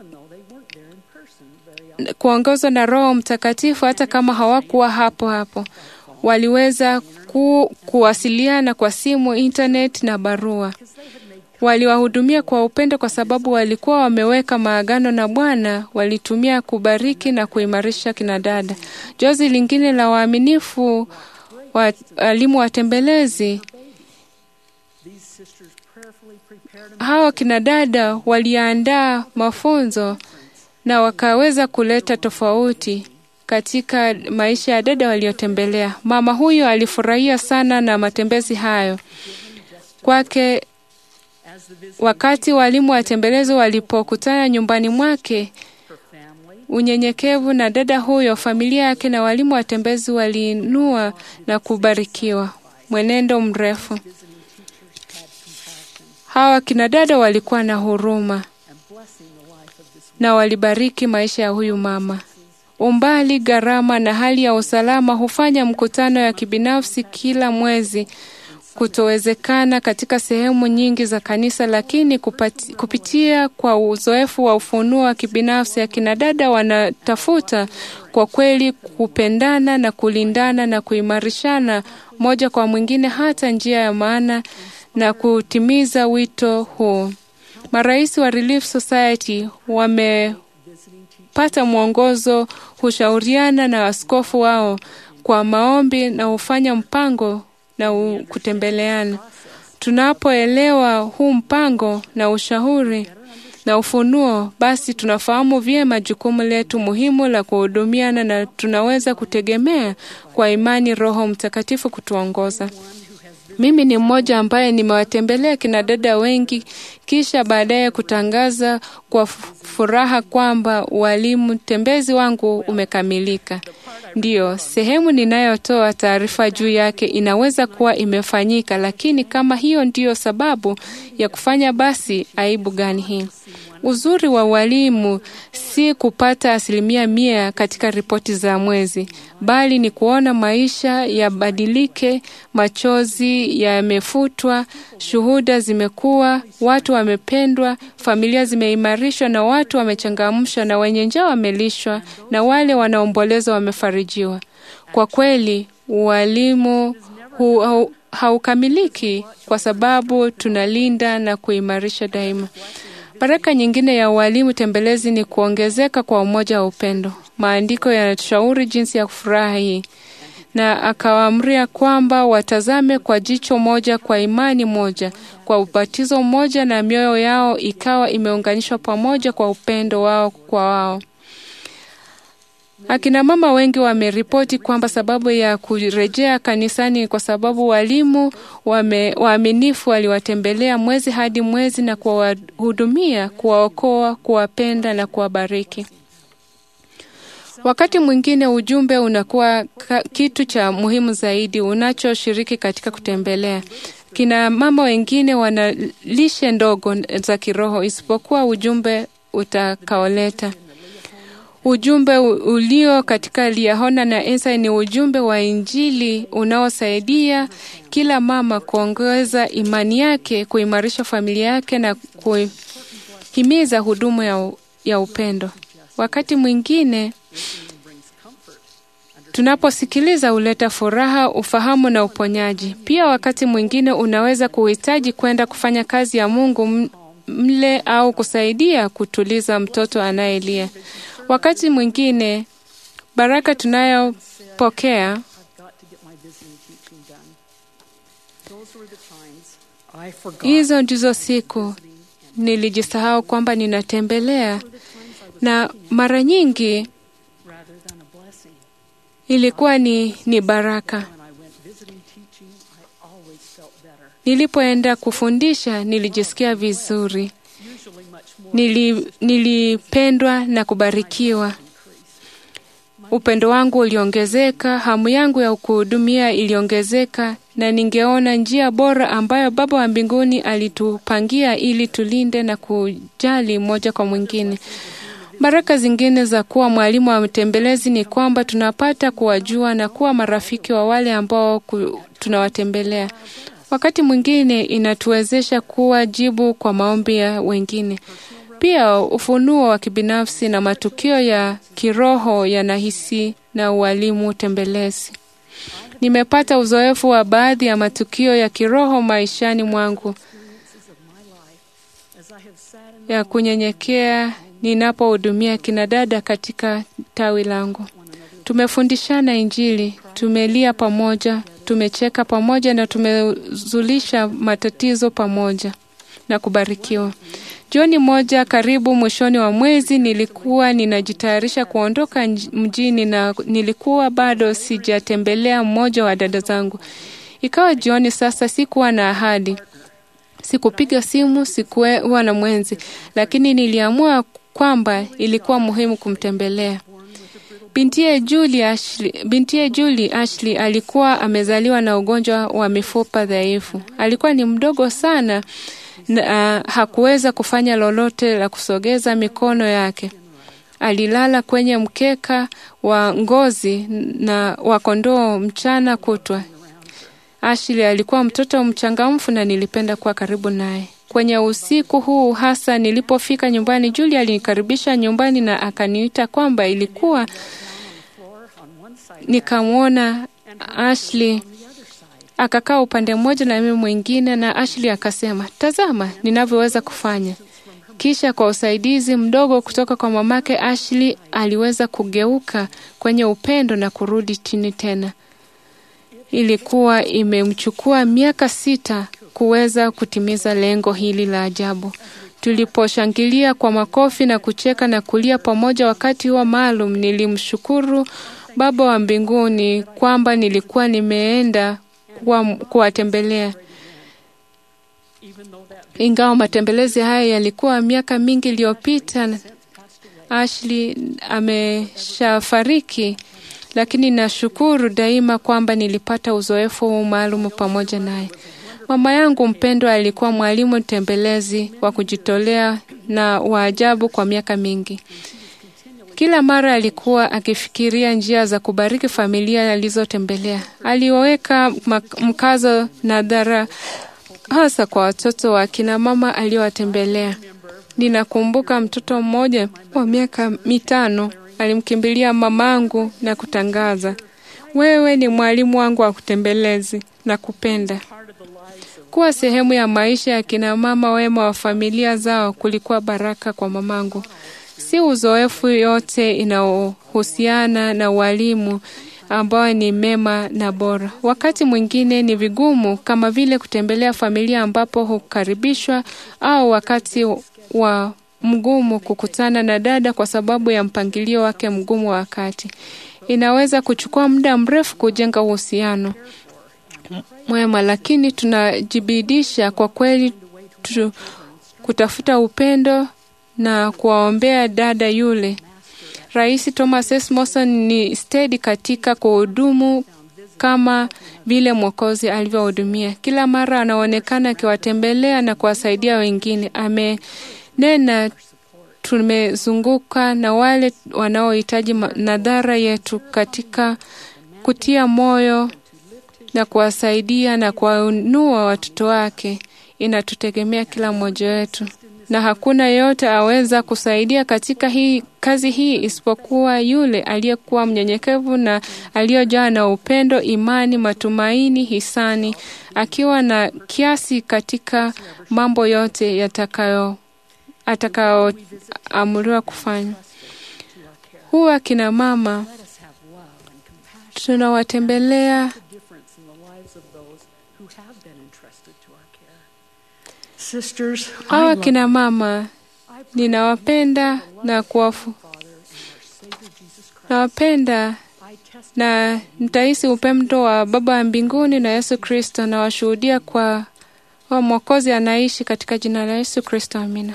kuongozwa na Roho Mtakatifu. Hata kama hawakuwa hapo hapo, waliweza ku, kuwasiliana kwa simu, internet na barua. Waliwahudumia kwa upendo kwa sababu walikuwa wameweka maagano na Bwana. Walitumia kubariki na kuimarisha kina dada. Jozi lingine la waaminifu wa walimu watembelezi, hawa kina dada waliandaa mafunzo na wakaweza kuleta tofauti katika maisha ya dada waliotembelea. Mama huyo alifurahia sana na matembezi hayo. Kwake, wakati walimu watembelezi walipokutana nyumbani mwake, unyenyekevu na dada huyo, familia yake na walimu watembezi waliinua na kubarikiwa. Mwenendo mrefu. Hawa kina dada walikuwa na huruma na walibariki maisha ya huyu mama. Umbali, gharama na hali ya usalama hufanya mkutano ya kibinafsi kila mwezi kutowezekana katika sehemu nyingi za kanisa, lakini kupati, kupitia kwa uzoefu wa ufunuo wa kibinafsi, akina dada wanatafuta kwa kweli kupendana na kulindana na kuimarishana moja kwa mwingine hata njia ya maana na kutimiza wito huu. Marais wa Relief Society wamepata mwongozo, hushauriana na askofu wao kwa maombi na hufanya mpango na kutembeleana. Tunapoelewa huu mpango na ushauri na ufunuo, basi tunafahamu vyema jukumu letu muhimu la kuhudumiana na tunaweza kutegemea kwa imani Roho Mtakatifu kutuongoza. Mimi ni mmoja ambaye nimewatembelea kina dada wengi, kisha baadaye kutangaza kwa furaha kwamba walimu tembezi wangu umekamilika. Ndiyo, sehemu ninayotoa taarifa juu yake inaweza kuwa imefanyika, lakini kama hiyo ndiyo sababu ya kufanya, basi aibu gani hii? Uzuri wa walimu si kupata asilimia mia katika ripoti za mwezi, bali ni kuona maisha yabadilike, machozi yamefutwa, shuhuda zimekuwa, watu wamependwa, familia zimeimarishwa na watu wamechangamshwa na wenye njaa wamelishwa na wale wanaomboleza wamefarijiwa. Kwa kweli, walimu hu, hu, haukamiliki kwa sababu tunalinda na kuimarisha daima. Baraka nyingine ya walimu tembelezi ni kuongezeka kwa umoja wa upendo. Maandiko yanatushauri jinsi ya kufurahi, na akawaamria kwamba watazame kwa jicho moja, kwa imani moja, kwa ubatizo mmoja, na mioyo yao ikawa imeunganishwa pamoja kwa upendo wao kwa wao. Akina mama wengi wameripoti kwamba sababu ya kurejea kanisani kwa sababu walimu wame, waaminifu waliwatembelea mwezi hadi mwezi na kuwahudumia, kuwaokoa, kuwapenda na kuwabariki. Wakati mwingine ujumbe unakuwa kitu cha muhimu zaidi unachoshiriki katika kutembelea. Kina mama wengine wana lishe ndogo za kiroho isipokuwa ujumbe utakaoleta. Ujumbe ulio katika Liahona na Ensa ni ujumbe wa Injili unaosaidia kila mama kuongeza imani yake, kuimarisha familia yake na kuhimiza huduma ya, ya upendo. Wakati mwingine tunaposikiliza huleta furaha, ufahamu na uponyaji. Pia wakati mwingine unaweza kuhitaji kwenda kufanya kazi ya Mungu mle au kusaidia kutuliza mtoto anayelia. Wakati mwingine baraka tunayopokea hizo ndizo siku nilijisahau kwamba ninatembelea, na mara nyingi ilikuwa ni, ni baraka. Nilipoenda kufundisha nilijisikia vizuri. Nili, nilipendwa na kubarikiwa. Upendo wangu uliongezeka, hamu yangu ya kuhudumia iliongezeka, na ningeona njia bora ambayo Baba wa mbinguni alitupangia ili tulinde na kujali mmoja kwa mwingine. Baraka zingine za kuwa mwalimu wa mtembelezi ni kwamba tunapata kuwajua na kuwa marafiki wa wale ambao tunawatembelea. Wakati mwingine inatuwezesha kuwa jibu kwa maombi ya wengine. Pia ufunuo wa kibinafsi na matukio ya kiroho yanahisi na ualimu tembelezi. Nimepata uzoefu wa baadhi ya matukio ya kiroho maishani mwangu ya kunyenyekea ninapohudumia kina dada katika tawi langu. Tumefundishana Injili, tumelia pamoja, tumecheka pamoja na tumezulisha matatizo pamoja na kubarikiwa. Jioni moja karibu mwishoni wa mwezi nilikuwa ninajitayarisha kuondoka mjini na nilikuwa bado sijatembelea mmoja wa dada zangu. Ikawa jioni sasa, sikuwa na ahadi. Sikupiga simu, sikuwa na mwenzi, lakini niliamua kwamba ilikuwa muhimu kumtembelea. Bintiye Julie Ashley, bintiye Julie Ashley alikuwa amezaliwa na ugonjwa wa mifupa dhaifu. Alikuwa ni mdogo sana na uh, hakuweza kufanya lolote la kusogeza mikono yake. Alilala kwenye mkeka wa ngozi na wa kondoo mchana kutwa. Ashley alikuwa mtoto mchangamfu na nilipenda kuwa karibu naye. Kwenye usiku huu hasa nilipofika nyumbani, Julie alinikaribisha nyumbani na akaniita kwamba ilikuwa nikamwona Ashley akakaa upande mmoja na mimi mwingine, na Ashley akasema, "Tazama ninavyoweza kufanya." Kisha kwa usaidizi mdogo kutoka kwa mamake, Ashley aliweza kugeuka kwenye upendo na kurudi chini tena. Ilikuwa imemchukua miaka sita kuweza kutimiza lengo hili la ajabu. Tuliposhangilia kwa makofi na kucheka na kulia pamoja wakati wa maalum, nilimshukuru Baba wa mbinguni kwamba nilikuwa nimeenda kuwatembelea. Ingawa matembelezi haya yalikuwa miaka mingi iliyopita, Ashley ameshafariki, lakini nashukuru daima kwamba nilipata uzoefu maalum pamoja naye. Mama yangu mpendwa alikuwa mwalimu tembelezi wa kujitolea na wa ajabu kwa miaka mingi. Kila mara alikuwa akifikiria njia za kubariki familia alizotembelea. Aliweka mkazo na dhara hasa kwa watoto wa kina mama aliowatembelea. Ninakumbuka mtoto mmoja wa miaka mitano alimkimbilia mamangu na kutangaza, "Wewe ni mwalimu wangu wa kutembelezi na kupenda." Kuwa sehemu ya maisha ya kina mama wema wa familia zao kulikuwa baraka kwa mamangu. Si uzoefu yote inaohusiana na walimu ambao ni mema na bora. Wakati mwingine ni vigumu, kama vile kutembelea familia ambapo hukaribishwa, au wakati wa mgumu kukutana na dada kwa sababu ya mpangilio wake mgumu wa wakati. Inaweza kuchukua muda mrefu kujenga uhusiano mwema, lakini tunajibidisha kwa kweli tu, kutafuta upendo na kuwaombea dada yule. Rais Thomas S. Monson ni stedi katika kuhudumu kama vile Mwokozi alivyohudumia. Kila mara anaonekana akiwatembelea na kuwasaidia wengine. Amenena tumezunguka na wale wanaohitaji nadhara yetu katika kutia moyo na kuwasaidia na kuwainua watoto wake. Inatutegemea kila mmoja wetu, na hakuna yote aweza kusaidia katika hii kazi hii isipokuwa yule aliyekuwa mnyenyekevu na aliyojaa na upendo, imani, matumaini, hisani, akiwa na kiasi katika mambo yote yatakayo atakayoamriwa kufanya. Huwa kina mama tunawatembelea hawa kina mama, ninawapenda na kuwafu nawapenda na nitahisi upendo wa Baba wa mbinguni na Yesu Kristo, na washuhudia kwa wa Mwokozi anaishi katika jina la Yesu Kristo. Amina.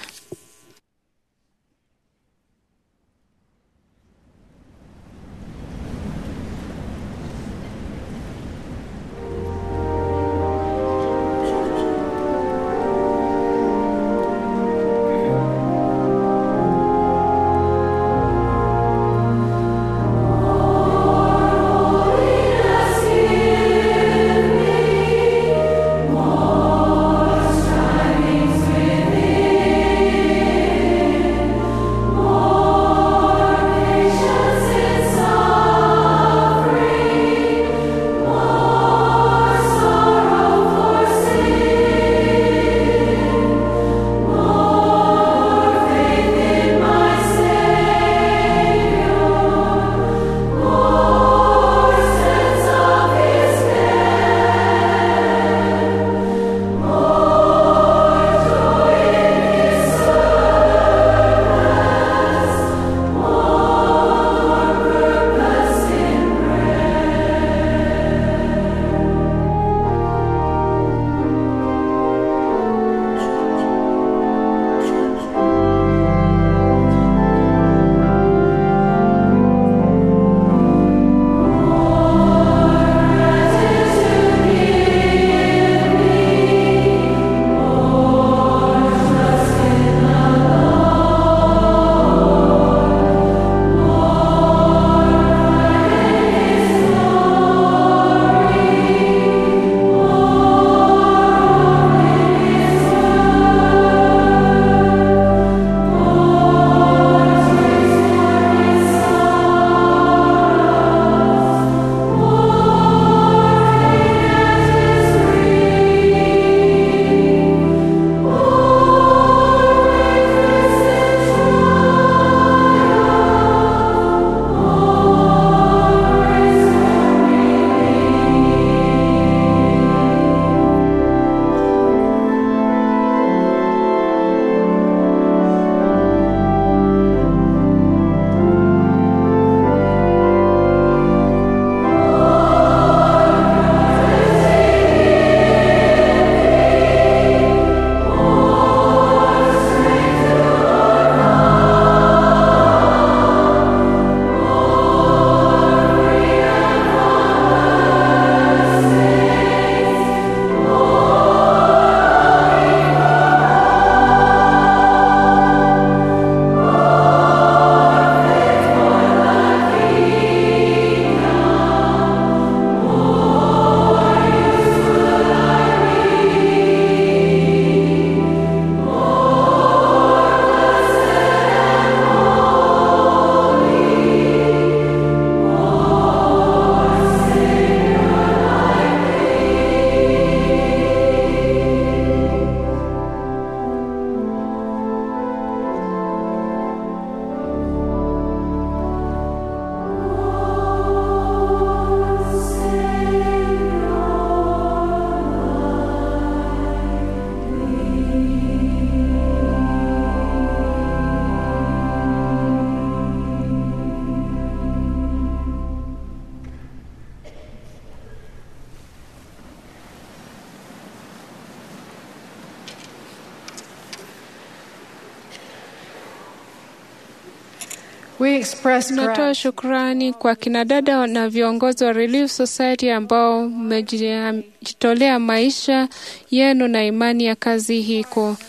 Tunatoa shukrani kwa kinadada na viongozi wa Relief Society ambao mmejitolea maisha yenu na imani ya kazi hiko.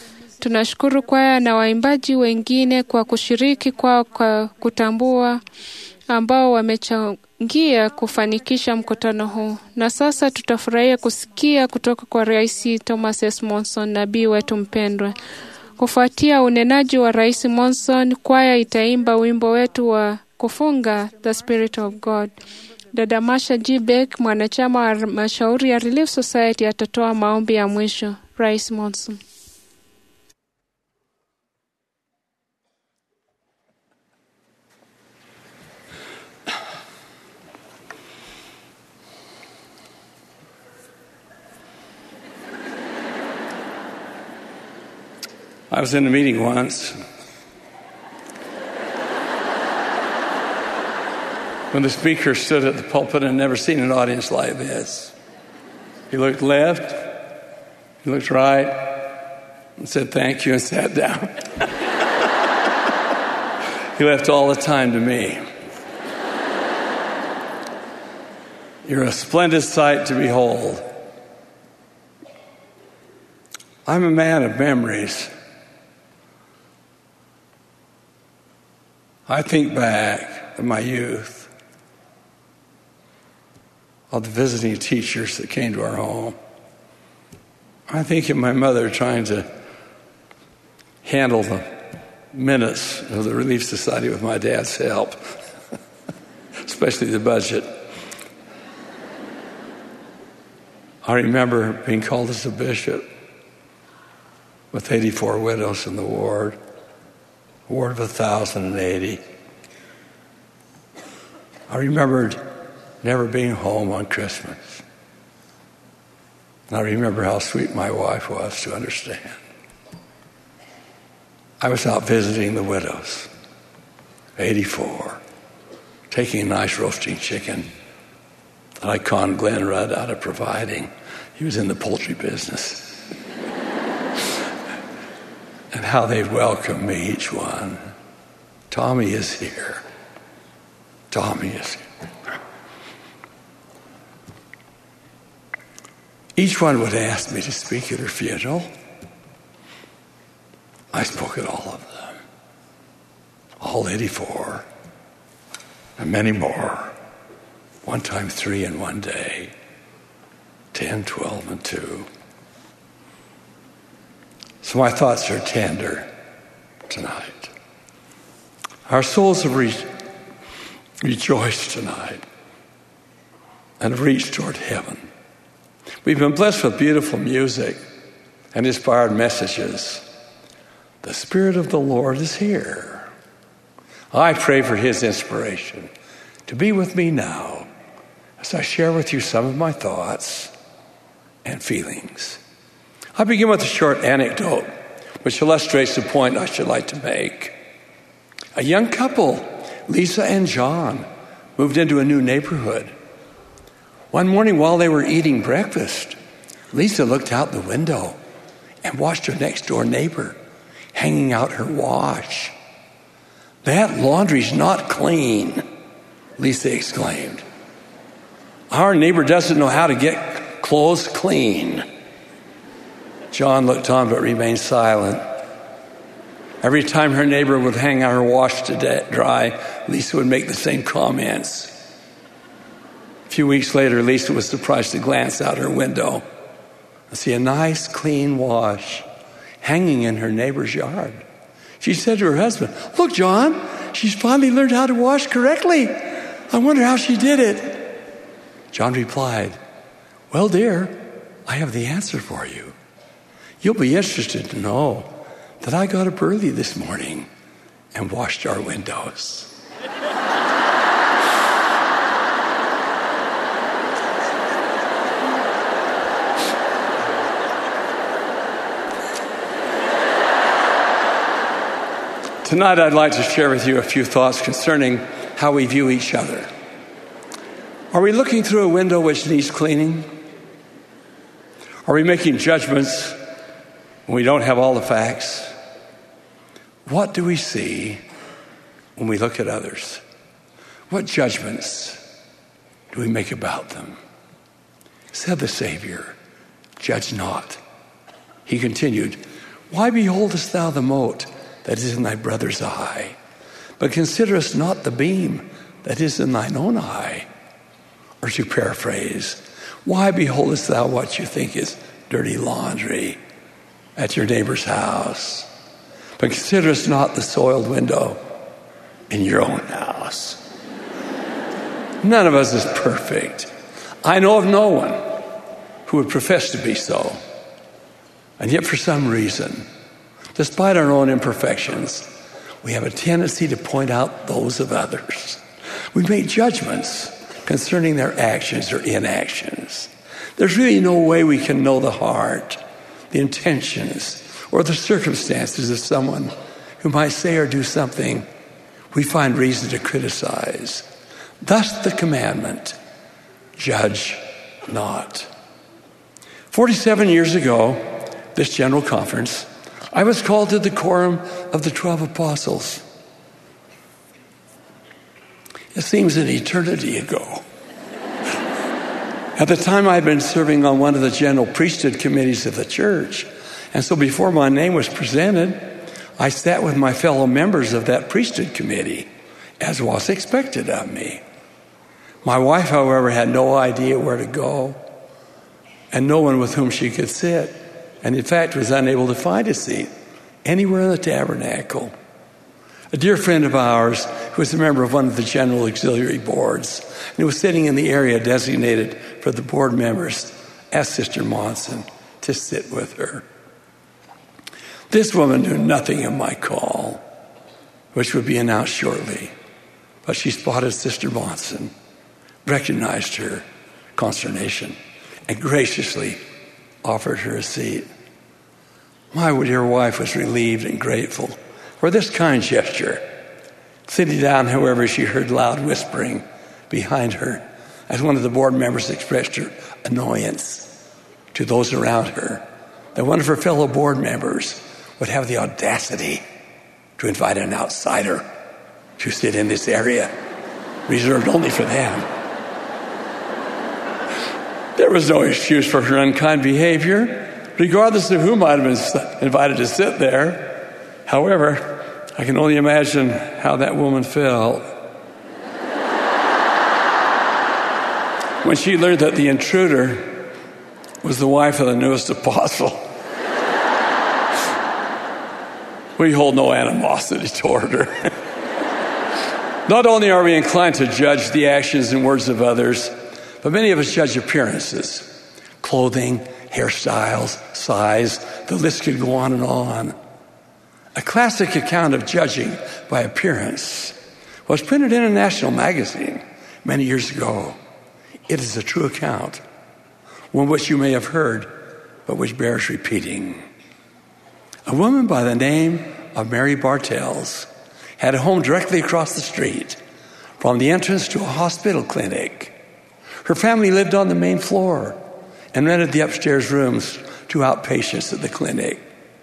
Tunashukuru kwaya na waimbaji wengine kwa kushiriki kwao kwa kutambua ambao wamechangia kufanikisha mkutano huu. Na sasa tutafurahia kusikia kutoka kwa Rais Thomas S. Monson, nabii wetu mpendwa. Kufuatia unenaji wa Rais Monson, kwaya itaimba wimbo wetu wa kufunga The Spirit of God. Dada Masha G. Beck, mwanachama wa mashauri ya Relief Society, atatoa maombi ya mwisho. Rais Monson. I was in a meeting once when the speaker stood at the pulpit and never seen an audience like this. He looked left, he looked right, and said thank you and sat down. He left all the time to me. You're a splendid sight to behold. I'm a man of memories. I think back of my youth, of the visiting teachers that came to our home. I think of my mother trying to handle the minutes of the Relief Society with my dad's help, especially the budget. I remember being called as a bishop with eighty-four widows in the ward. Ward of one thousand eighty. I remembered never being home on Christmas. And I remember how sweet my wife was to understand. I was out visiting the widows, eighty-four, taking a nice roasting chicken that I conned Glenn Rudd out of providing. He was in the poultry business. And how they welcome me, each one. Tommy is here. Tommy is here. Each one would ask me to speak at her funeral. I spoke at all of them. All eighty-four. And many more. One time three in one day. Ten, twelve, and two. So my thoughts are tender tonight. Our souls have re- rejoiced tonight and have reached toward heaven. We've been blessed with beautiful music and inspired messages. The Spirit of the Lord is here. I pray for His inspiration to be with me now as I share with you some of my thoughts and feelings. I begin with a short anecdote which illustrates the point I should like to make. A young couple, Lisa and John, moved into a new neighborhood. One morning while they were eating breakfast, Lisa looked out the window and watched her next door neighbor hanging out her wash. "That laundry's not clean," Lisa exclaimed. "Our neighbor doesn't know how to get clothes clean." John looked on but remained silent. Every time her neighbor would hang out her wash to dry, Lisa would make the same comments. A few weeks later, Lisa was surprised to glance out her window and see a nice, clean wash hanging in her neighbor's yard. She said to her husband, "Look, John, she's finally learned how to wash correctly. I wonder how she did it." John replied, "Well, dear, I have the answer for you. You'll be interested to know that I got up early this morning and washed our windows." Tonight I'd like to share with you a few thoughts concerning how we view each other. Are we looking through a window which needs cleaning? Are we making judgments when we don't have all the facts? What do we see when we look at others? What judgments do we make about them? Said the Savior, "Judge not." He continued, Why beholdest thou the mote that is in thy brother's eye, but considerest not the beam that is in thine own eye? Or to paraphrase, why beholdest thou what you think is dirty laundry at your neighbor's house, but considerest not the soiled window in your own house? None of us is perfect. I know of no one who would profess to be so. And yet for some reason, despite our own imperfections, we have a tendency to point out those of others. We make judgments concerning their actions or inactions. There's really no way we can know the heart, the intentions, or the circumstances of someone who might say or do something we find reason to criticize. Thus the commandment, judge not. Forty-seven years ago, this general conference, I was called to the quorum of the twelve apostles. It seems an eternity ago. At the time, I had been serving on one of the general priesthood committees of the church. And so before my name was presented, I sat with my fellow members of that priesthood committee, as was expected of me. My wife, however, had no idea where to go and no one with whom she could sit, and in fact was unable to find a seat anywhere in the tabernacle. A dear friend of ours, who was a member of one of the general auxiliary boards, and who was sitting in the area designated for the board members, asked Sister Monson to sit with her. This woman knew nothing of my call, which would be announced shortly, but she spotted Sister Monson, recognized her consternation, and graciously offered her a seat. My dear wife was relieved and grateful for this kind gesture. Sitting down, however, she heard loud whispering behind her as one of the board members expressed her annoyance to those around her that one of her fellow board members would have the audacity to invite an outsider to sit in this area reserved only for them. There was no excuse for her unkind behavior, regardless of who might have been invited to sit there. However, I can only imagine how that woman felt when she learned that the intruder was the wife of the newest apostle. We hold no animosity toward her. Not only are we inclined to judge the actions and words of others, but many of us judge appearances, clothing, hairstyles, size. The list could go on and on. A classic account of judging by appearance was printed in a national magazine many years ago. It is a true account, one which you may have heard, but which bears repeating. A woman by the name of Mary Bartels had a home directly across the street from the entrance to a hospital clinic. Her family lived on the main floor and rented the upstairs rooms to outpatients at the clinic.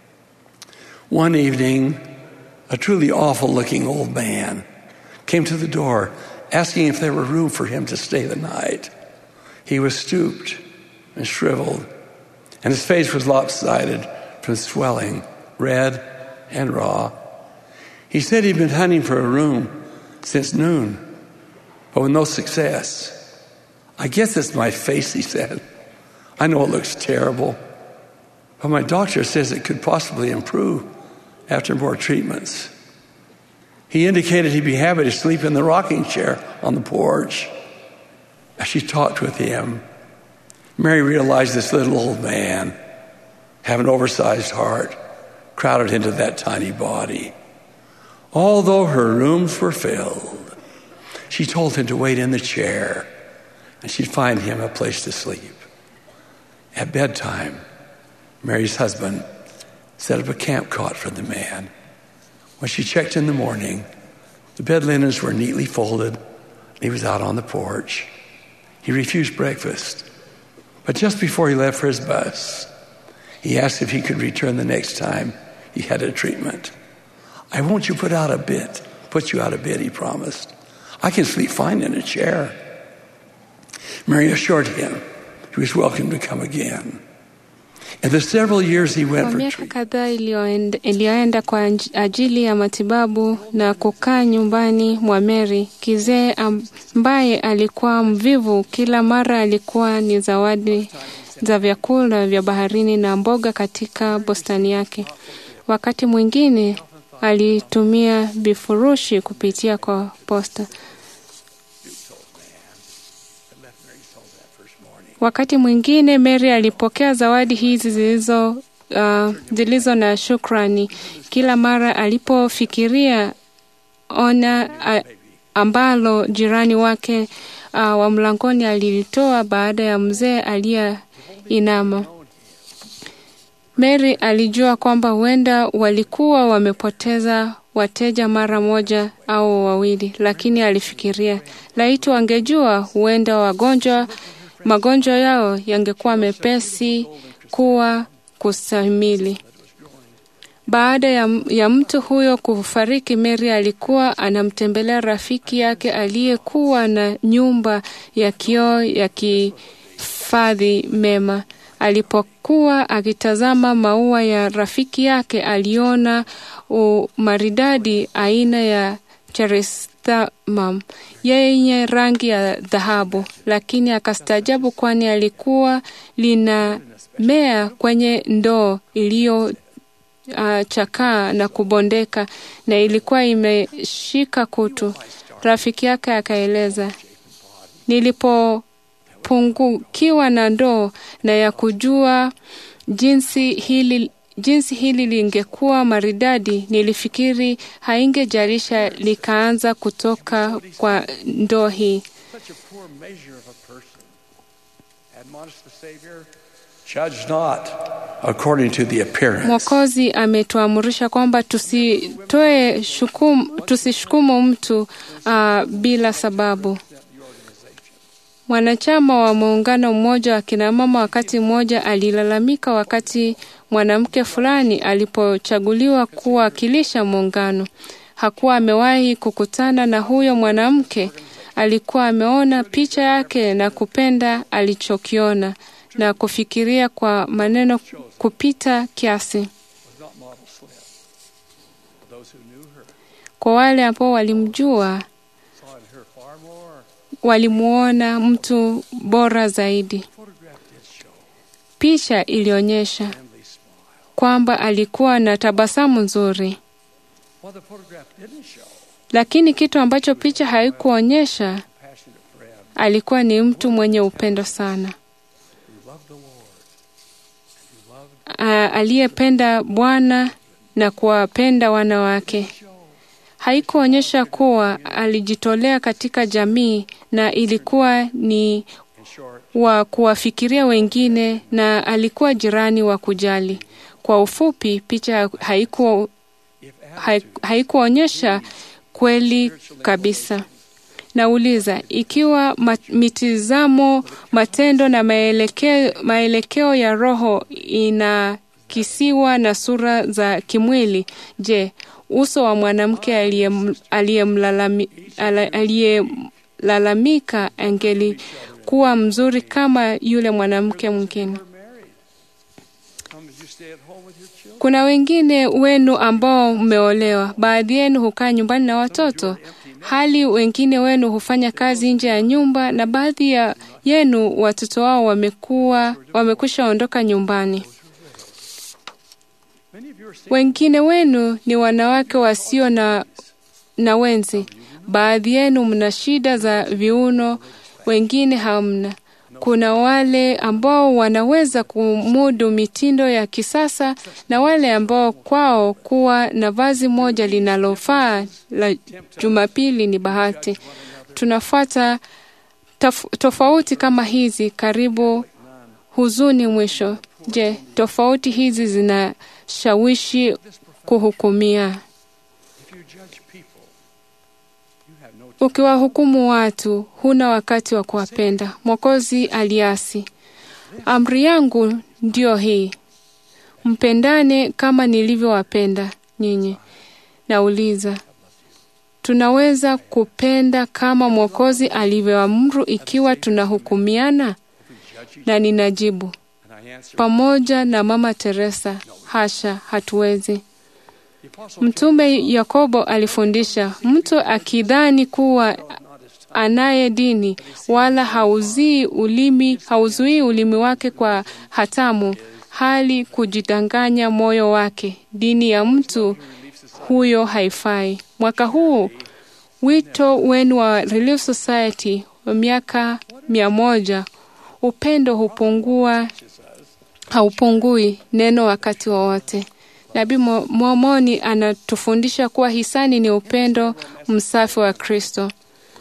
One evening, a truly awful-looking old man came to the door asking if there were room for him to stay the night. He was stooped and shriveled, and his face was lopsided from swelling, red and raw. He said he'd been hunting for a room since noon, but with no success. I guess it's my face, he said. I know it looks terrible, but my doctor says it could possibly improve after more treatments. He indicated he'd be happy to sleep in the rocking chair on the porch. As she talked with him, Mary realized this little old man had an oversized heart crowded into that tiny body. Although her rooms were filled, she told him to wait in the chair and she'd find him a place to sleep. At bedtime, Mary's husband set up a camp cot for the man. When she checked in the morning, the bed linens were neatly folded and he was out on the porch. He refused breakfast, but just before he left for his bus, he asked if he could return the next time he had a treatment. I won't you put out a bit, put you out a bit, he promised. I can sleep fine in a chair. Mary assured him he was welcome to come again. In the several years he went Kwa for miaka treatment, kadhaa iliyoenda iliyoenda kwa anj- ajili ya matibabu na kukaa nyumbani mwa Mary, kizee ambaye alikuwa mvivu, kila mara alikuwa ni zawadi za vyakula vya baharini na mboga katika bustani yake. Wakati mwingine alitumia vifurushi kupitia kwa posta. Wakati mwingine Mary alipokea zawadi hizi zilizo uh, zilizo na shukrani kila mara alipofikiria ona uh, ambalo jirani wake uh, wa mlangoni alilitoa baada ya mzee aliyeinama. Mary alijua kwamba huenda walikuwa wamepoteza wateja mara moja au wawili, lakini alifikiria laiti wangejua, huenda wagonjwa magonjwa yao yangekuwa mepesi kuwa kustahimili. Baada ya, ya mtu huyo kufariki, Mary alikuwa anamtembelea rafiki yake aliyekuwa na nyumba ya kioo ya kihifadhi mema. Alipokuwa akitazama maua ya rafiki yake, aliona umaridadi aina ya chrysanthemum yenye rangi ya dhahabu, lakini akastaajabu, kwani alikuwa linamea kwenye ndoo iliyo uh, chakaa na kubondeka na ilikuwa imeshika kutu. Rafiki yake akaeleza, nilipopungukiwa na ndoo na ya kujua jinsi hili jinsi hili lingekuwa maridadi, nilifikiri haingejalisha likaanza kutoka kwa ndoo hii. Mwokozi ametuamrisha kwamba tusitoe shukumu, tusishukumu mtu uh, bila sababu. Mwanachama wa muungano mmoja wa kina mama wakati mmoja alilalamika wakati mwanamke fulani alipochaguliwa kuwakilisha muungano. Hakuwa amewahi kukutana na huyo mwanamke. Alikuwa ameona picha yake na kupenda alichokiona na kufikiria kwa maneno kupita kiasi. Kwa wale ambao walimjua, walimuona mtu bora zaidi. Picha ilionyesha kwamba alikuwa na tabasamu nzuri, lakini kitu ambacho picha haikuonyesha, alikuwa ni mtu mwenye upendo sana, aliyependa Bwana na kuwapenda wanawake. Haikuonyesha kuwa alijitolea katika jamii na ilikuwa ni wa kuwafikiria wengine na alikuwa jirani wa kujali. Kwa ufupi, picha haiku haikuonyesha kweli kabisa. Nauliza, ikiwa mitizamo, matendo na maelekeo, maelekeo ya roho inakisiwa na sura za kimwili, je, uso wa mwanamke aliyelalamika angelikuwa mzuri kama yule mwanamke mwingine? Kuna wengine wenu ambao mmeolewa. Baadhi yenu hukaa nyumbani na watoto, hali wengine wenu hufanya kazi nje ya nyumba, na baadhi ya yenu watoto wao wamekuwa wamekwisha ondoka nyumbani. Wengine wenu ni wanawake wasio na, na wenzi. Baadhi yenu mna shida za viuno, wengine hamna. Kuna wale ambao wanaweza kumudu mitindo ya kisasa na wale ambao kwao kuwa na vazi moja linalofaa la Jumapili ni bahati. Tunafuata tofauti kama hizi karibu huzuni mwisho. Je, tofauti hizi zinashawishi kuhukumia? Ukiwahukumu watu, huna wakati wa kuwapenda. Mwokozi aliasi, amri yangu ndio hii, mpendane kama nilivyowapenda nyinyi. Nauliza, tunaweza kupenda kama Mwokozi alivyoamuru ikiwa tunahukumiana? Na ninajibu, pamoja na Mama Teresa. Hasha, hatuwezi. Mtume Yakobo alifundisha, mtu akidhani kuwa anaye dini wala hauzii ulimi, hauzuii ulimi wake kwa hatamu, hali kujidanganya moyo wake. Dini ya mtu huyo haifai. Mwaka huu wito wenu wa Relief Society wa miaka mia moja, upendo hupungua, haupungui neno wakati wowote. Nabii Mormoni anatufundisha kuwa hisani ni upendo msafi wa Kristo.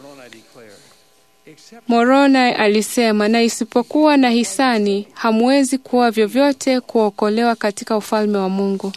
Moroni alisema, na isipokuwa na hisani hamwezi kuwa vyovyote kuokolewa katika ufalme wa Mungu.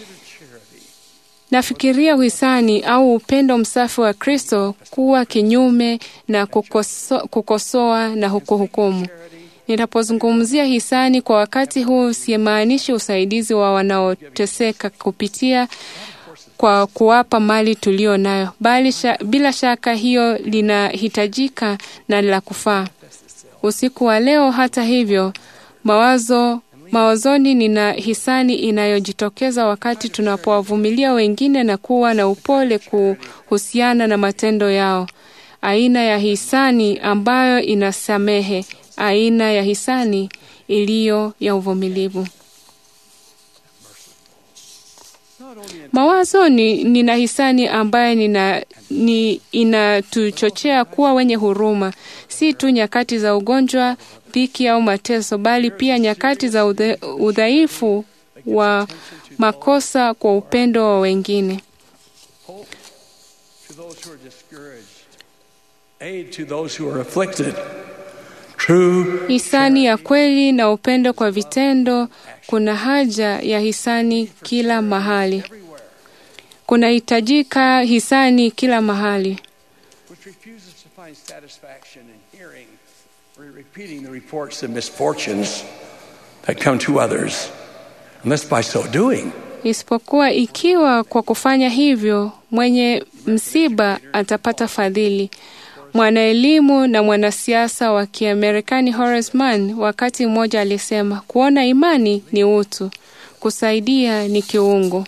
Nafikiria hisani au upendo msafi wa Kristo kuwa kinyume na kukoso, kukosoa na kuhukumu. Ninapozungumzia hisani kwa wakati huu, simaanishi usaidizi wa wanaoteseka kupitia kwa kuwapa mali tulio nayo, bali sha, bila shaka hiyo linahitajika na la kufaa. Usiku wa leo, hata hivyo, mawazo mawazoni nina hisani inayojitokeza wakati tunapowavumilia wengine na kuwa na upole kuhusiana na matendo yao. Aina ya hisani ambayo inasamehe, aina ya hisani iliyo ya uvumilivu. Mawazo ni nina hisani ambaye nina ni inatuchochea kuwa wenye huruma, si tu nyakati za ugonjwa, dhiki au mateso, bali pia nyakati za udha, udhaifu wa makosa kwa upendo wa wengine. Hisani ya kweli na upendo kwa vitendo. Kuna haja ya hisani kila mahali. Kunahitajika hisani kila mahali. Isipokuwa ikiwa kwa kufanya hivyo mwenye msiba atapata fadhili. Mwanaelimu na mwanasiasa wa Kiamerikani Horace Mann wakati mmoja alisema, kuona imani ni utu, kusaidia ni kiungo.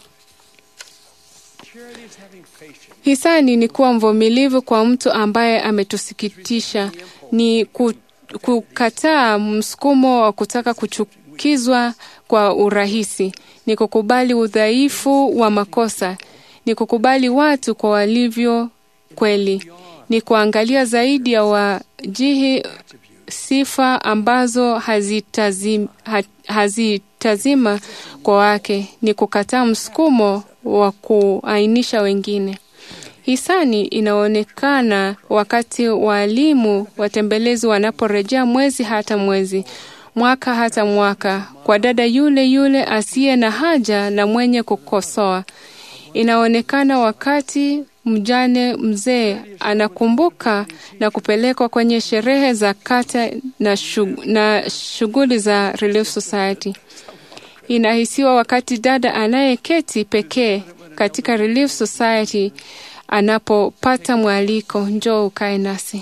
Hisani ni kuwa mvumilivu kwa mtu ambaye ametusikitisha, ni kukataa msukumo wa kutaka kuchukizwa kwa urahisi, ni kukubali udhaifu wa makosa, ni kukubali watu kwa walivyo kweli, ni kuangalia zaidi ya wajihi sifa ambazo hazitazim, hazitazima kwa wake, ni kukataa msukumo wa kuainisha wengine. Hisani inaonekana wakati walimu watembelezi wanaporejea mwezi hata mwezi, mwaka hata mwaka, kwa dada yule yule asiye na haja na mwenye kukosoa. Inaonekana wakati mjane mzee anakumbuka na kupelekwa kwenye sherehe za kata na, shug na shughuli za Relief Society. Inahisiwa wakati dada anayeketi pekee katika Relief Society anapopata mwaliko, njoo ukae nasi.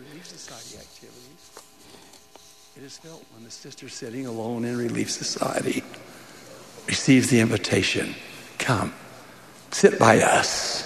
Sit by us.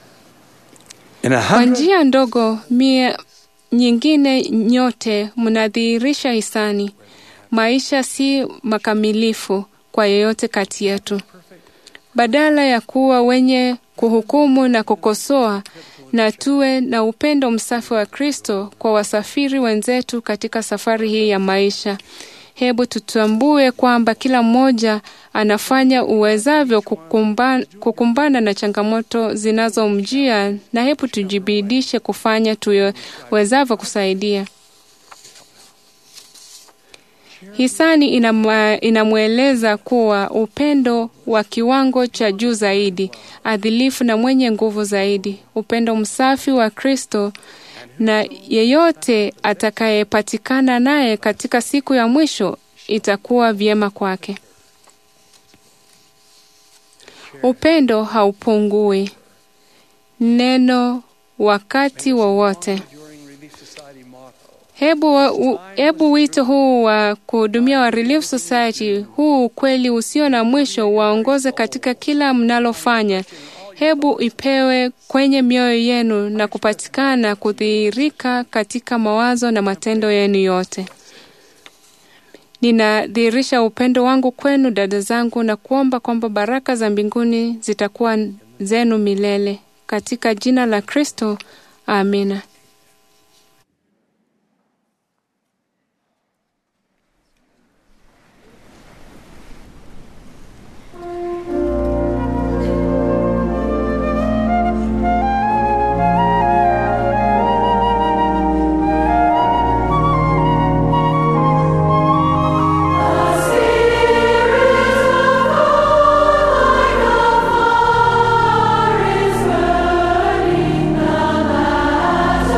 Kwa njia ndogo mia nyingine nyote mnadhihirisha hisani. Maisha si makamilifu kwa yeyote kati yetu. Badala ya kuwa wenye kuhukumu na kukosoa, na tuwe na upendo msafi wa Kristo kwa wasafiri wenzetu katika safari hii ya maisha. Hebu tutambue kwamba kila mmoja anafanya uwezavyo kukumbana, kukumbana na changamoto zinazomjia, na hebu tujibidishe kufanya tuwezavyo kusaidia. Hisani inamweleza kuwa upendo wa kiwango cha juu zaidi, adilifu na mwenye nguvu zaidi, upendo msafi wa Kristo, na yeyote atakayepatikana naye katika siku ya mwisho itakuwa vyema kwake. Upendo haupungui neno wakati wowote. Hebu, u, hebu wito huu wa kuhudumia wa Relief Society, huu ukweli usio na mwisho, waongoze katika kila mnalofanya. Hebu ipewe kwenye mioyo yenu na kupatikana kudhihirika katika mawazo na matendo yenu yote. Ninadhihirisha upendo wangu kwenu dada zangu, na kuomba kwamba baraka za mbinguni zitakuwa zenu milele. Katika jina la Kristo, amina. Is burning the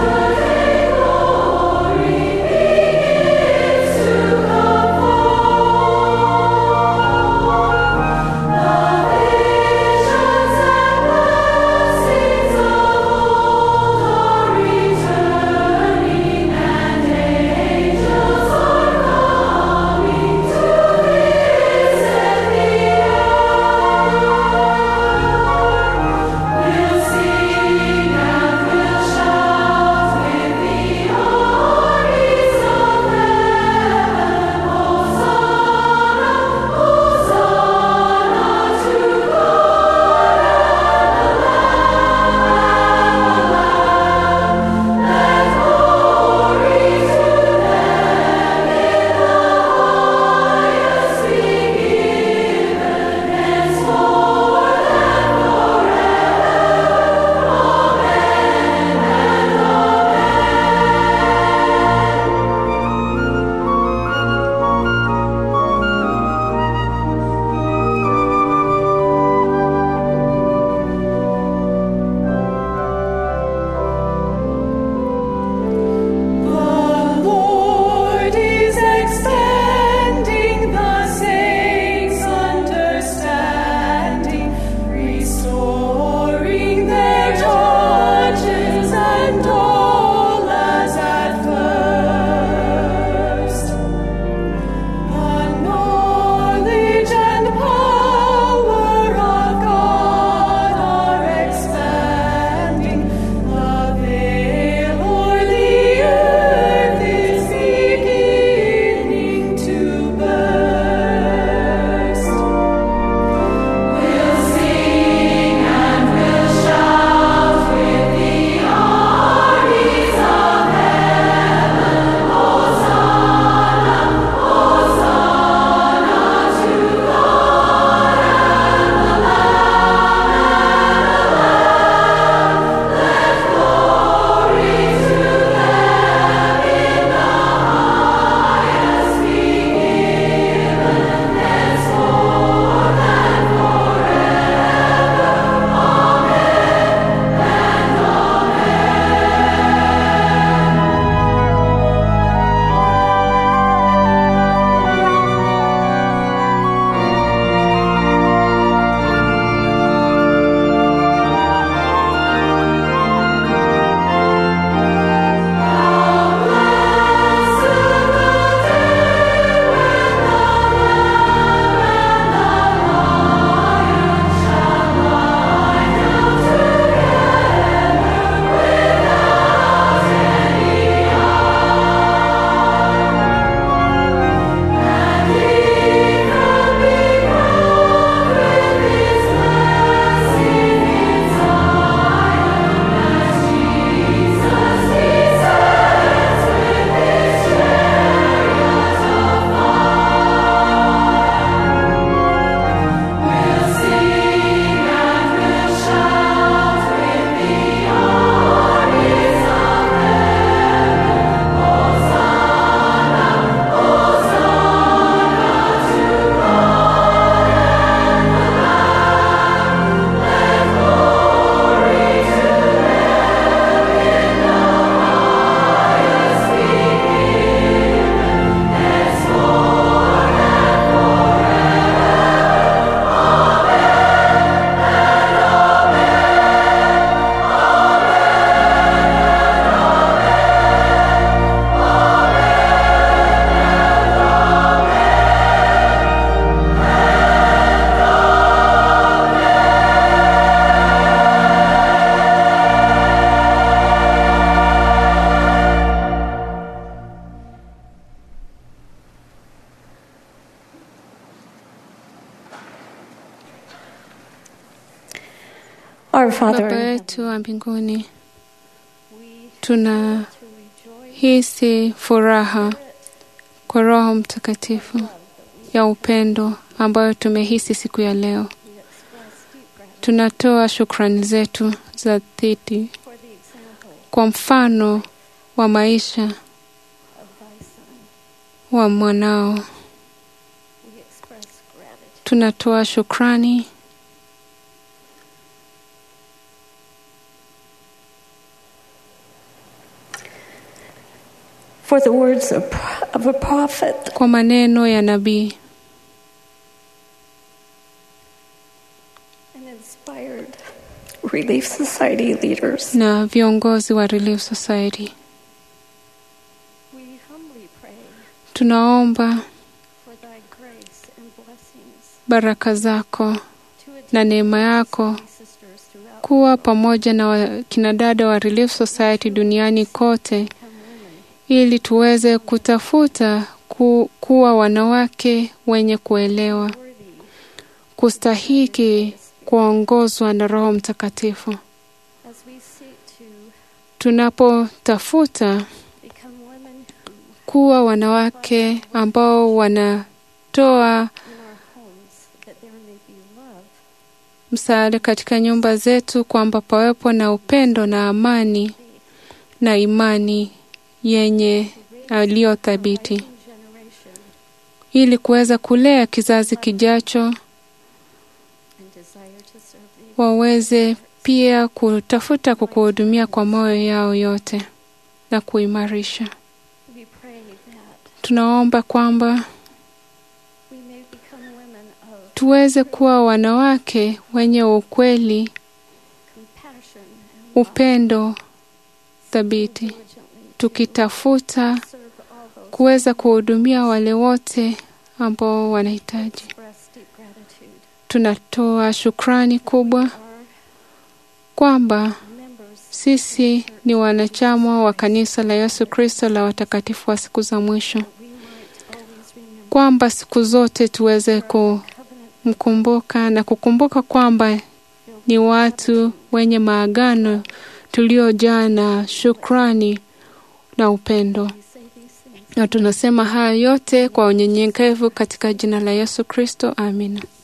Our Father Baba in heaven, yetu wa mbinguni, tunahisi furaha kwa Roho Mtakatifu ya upendo ambayo tumehisi siku ya leo. Tunatoa shukrani zetu za dhati kwa mfano wa maisha wa mwanao. Tunatoa shukrani for the words of, of a prophet kwa maneno ya nabii and inspired Relief Society leaders. na viongozi wa Relief Society. We humbly pray Tunaomba for thy grace and blessings baraka zako na neema yako sisters throughout kuwa pamoja na kinadada wa Relief Society duniani kote, ili tuweze kutafuta ku, kuwa wanawake wenye kuelewa, kustahiki kuongozwa na Roho Mtakatifu. as we seek to Tunapotafuta become women who kuwa wanawake ambao wanatoa in our homes that there may be love msaada katika nyumba zetu, kwamba pawepo na upendo na amani na imani yenye aliyo thabiti, generation ili kuweza kulea kizazi kijacho and desire to serve thee. waweze pia kutafuta kukuhudumia kwa moyo yao yote na kuimarisha. We pray that Tunaomba kwamba we may become women of tuweze kuwa wanawake wenye ukweli, compassion and upendo thabiti, diligently tukitafuta serve all those kuweza kuhudumia wale wote ambao wanahitaji. express deep gratitude. Tunatoa shukrani kubwa Our kwamba members sisi ni wanachama wa kanisa la Yesu Kristo la watakatifu wa siku za mwisho, we might always remember kwamba siku zote tuweze kumkumbuka na kukumbuka kwamba ni watu wenye maagano tuliojaa na shukrani na upendo. we say these things Na tunasema haya yote kwa unyenyekevu katika jina la Yesu Kristo. Amina.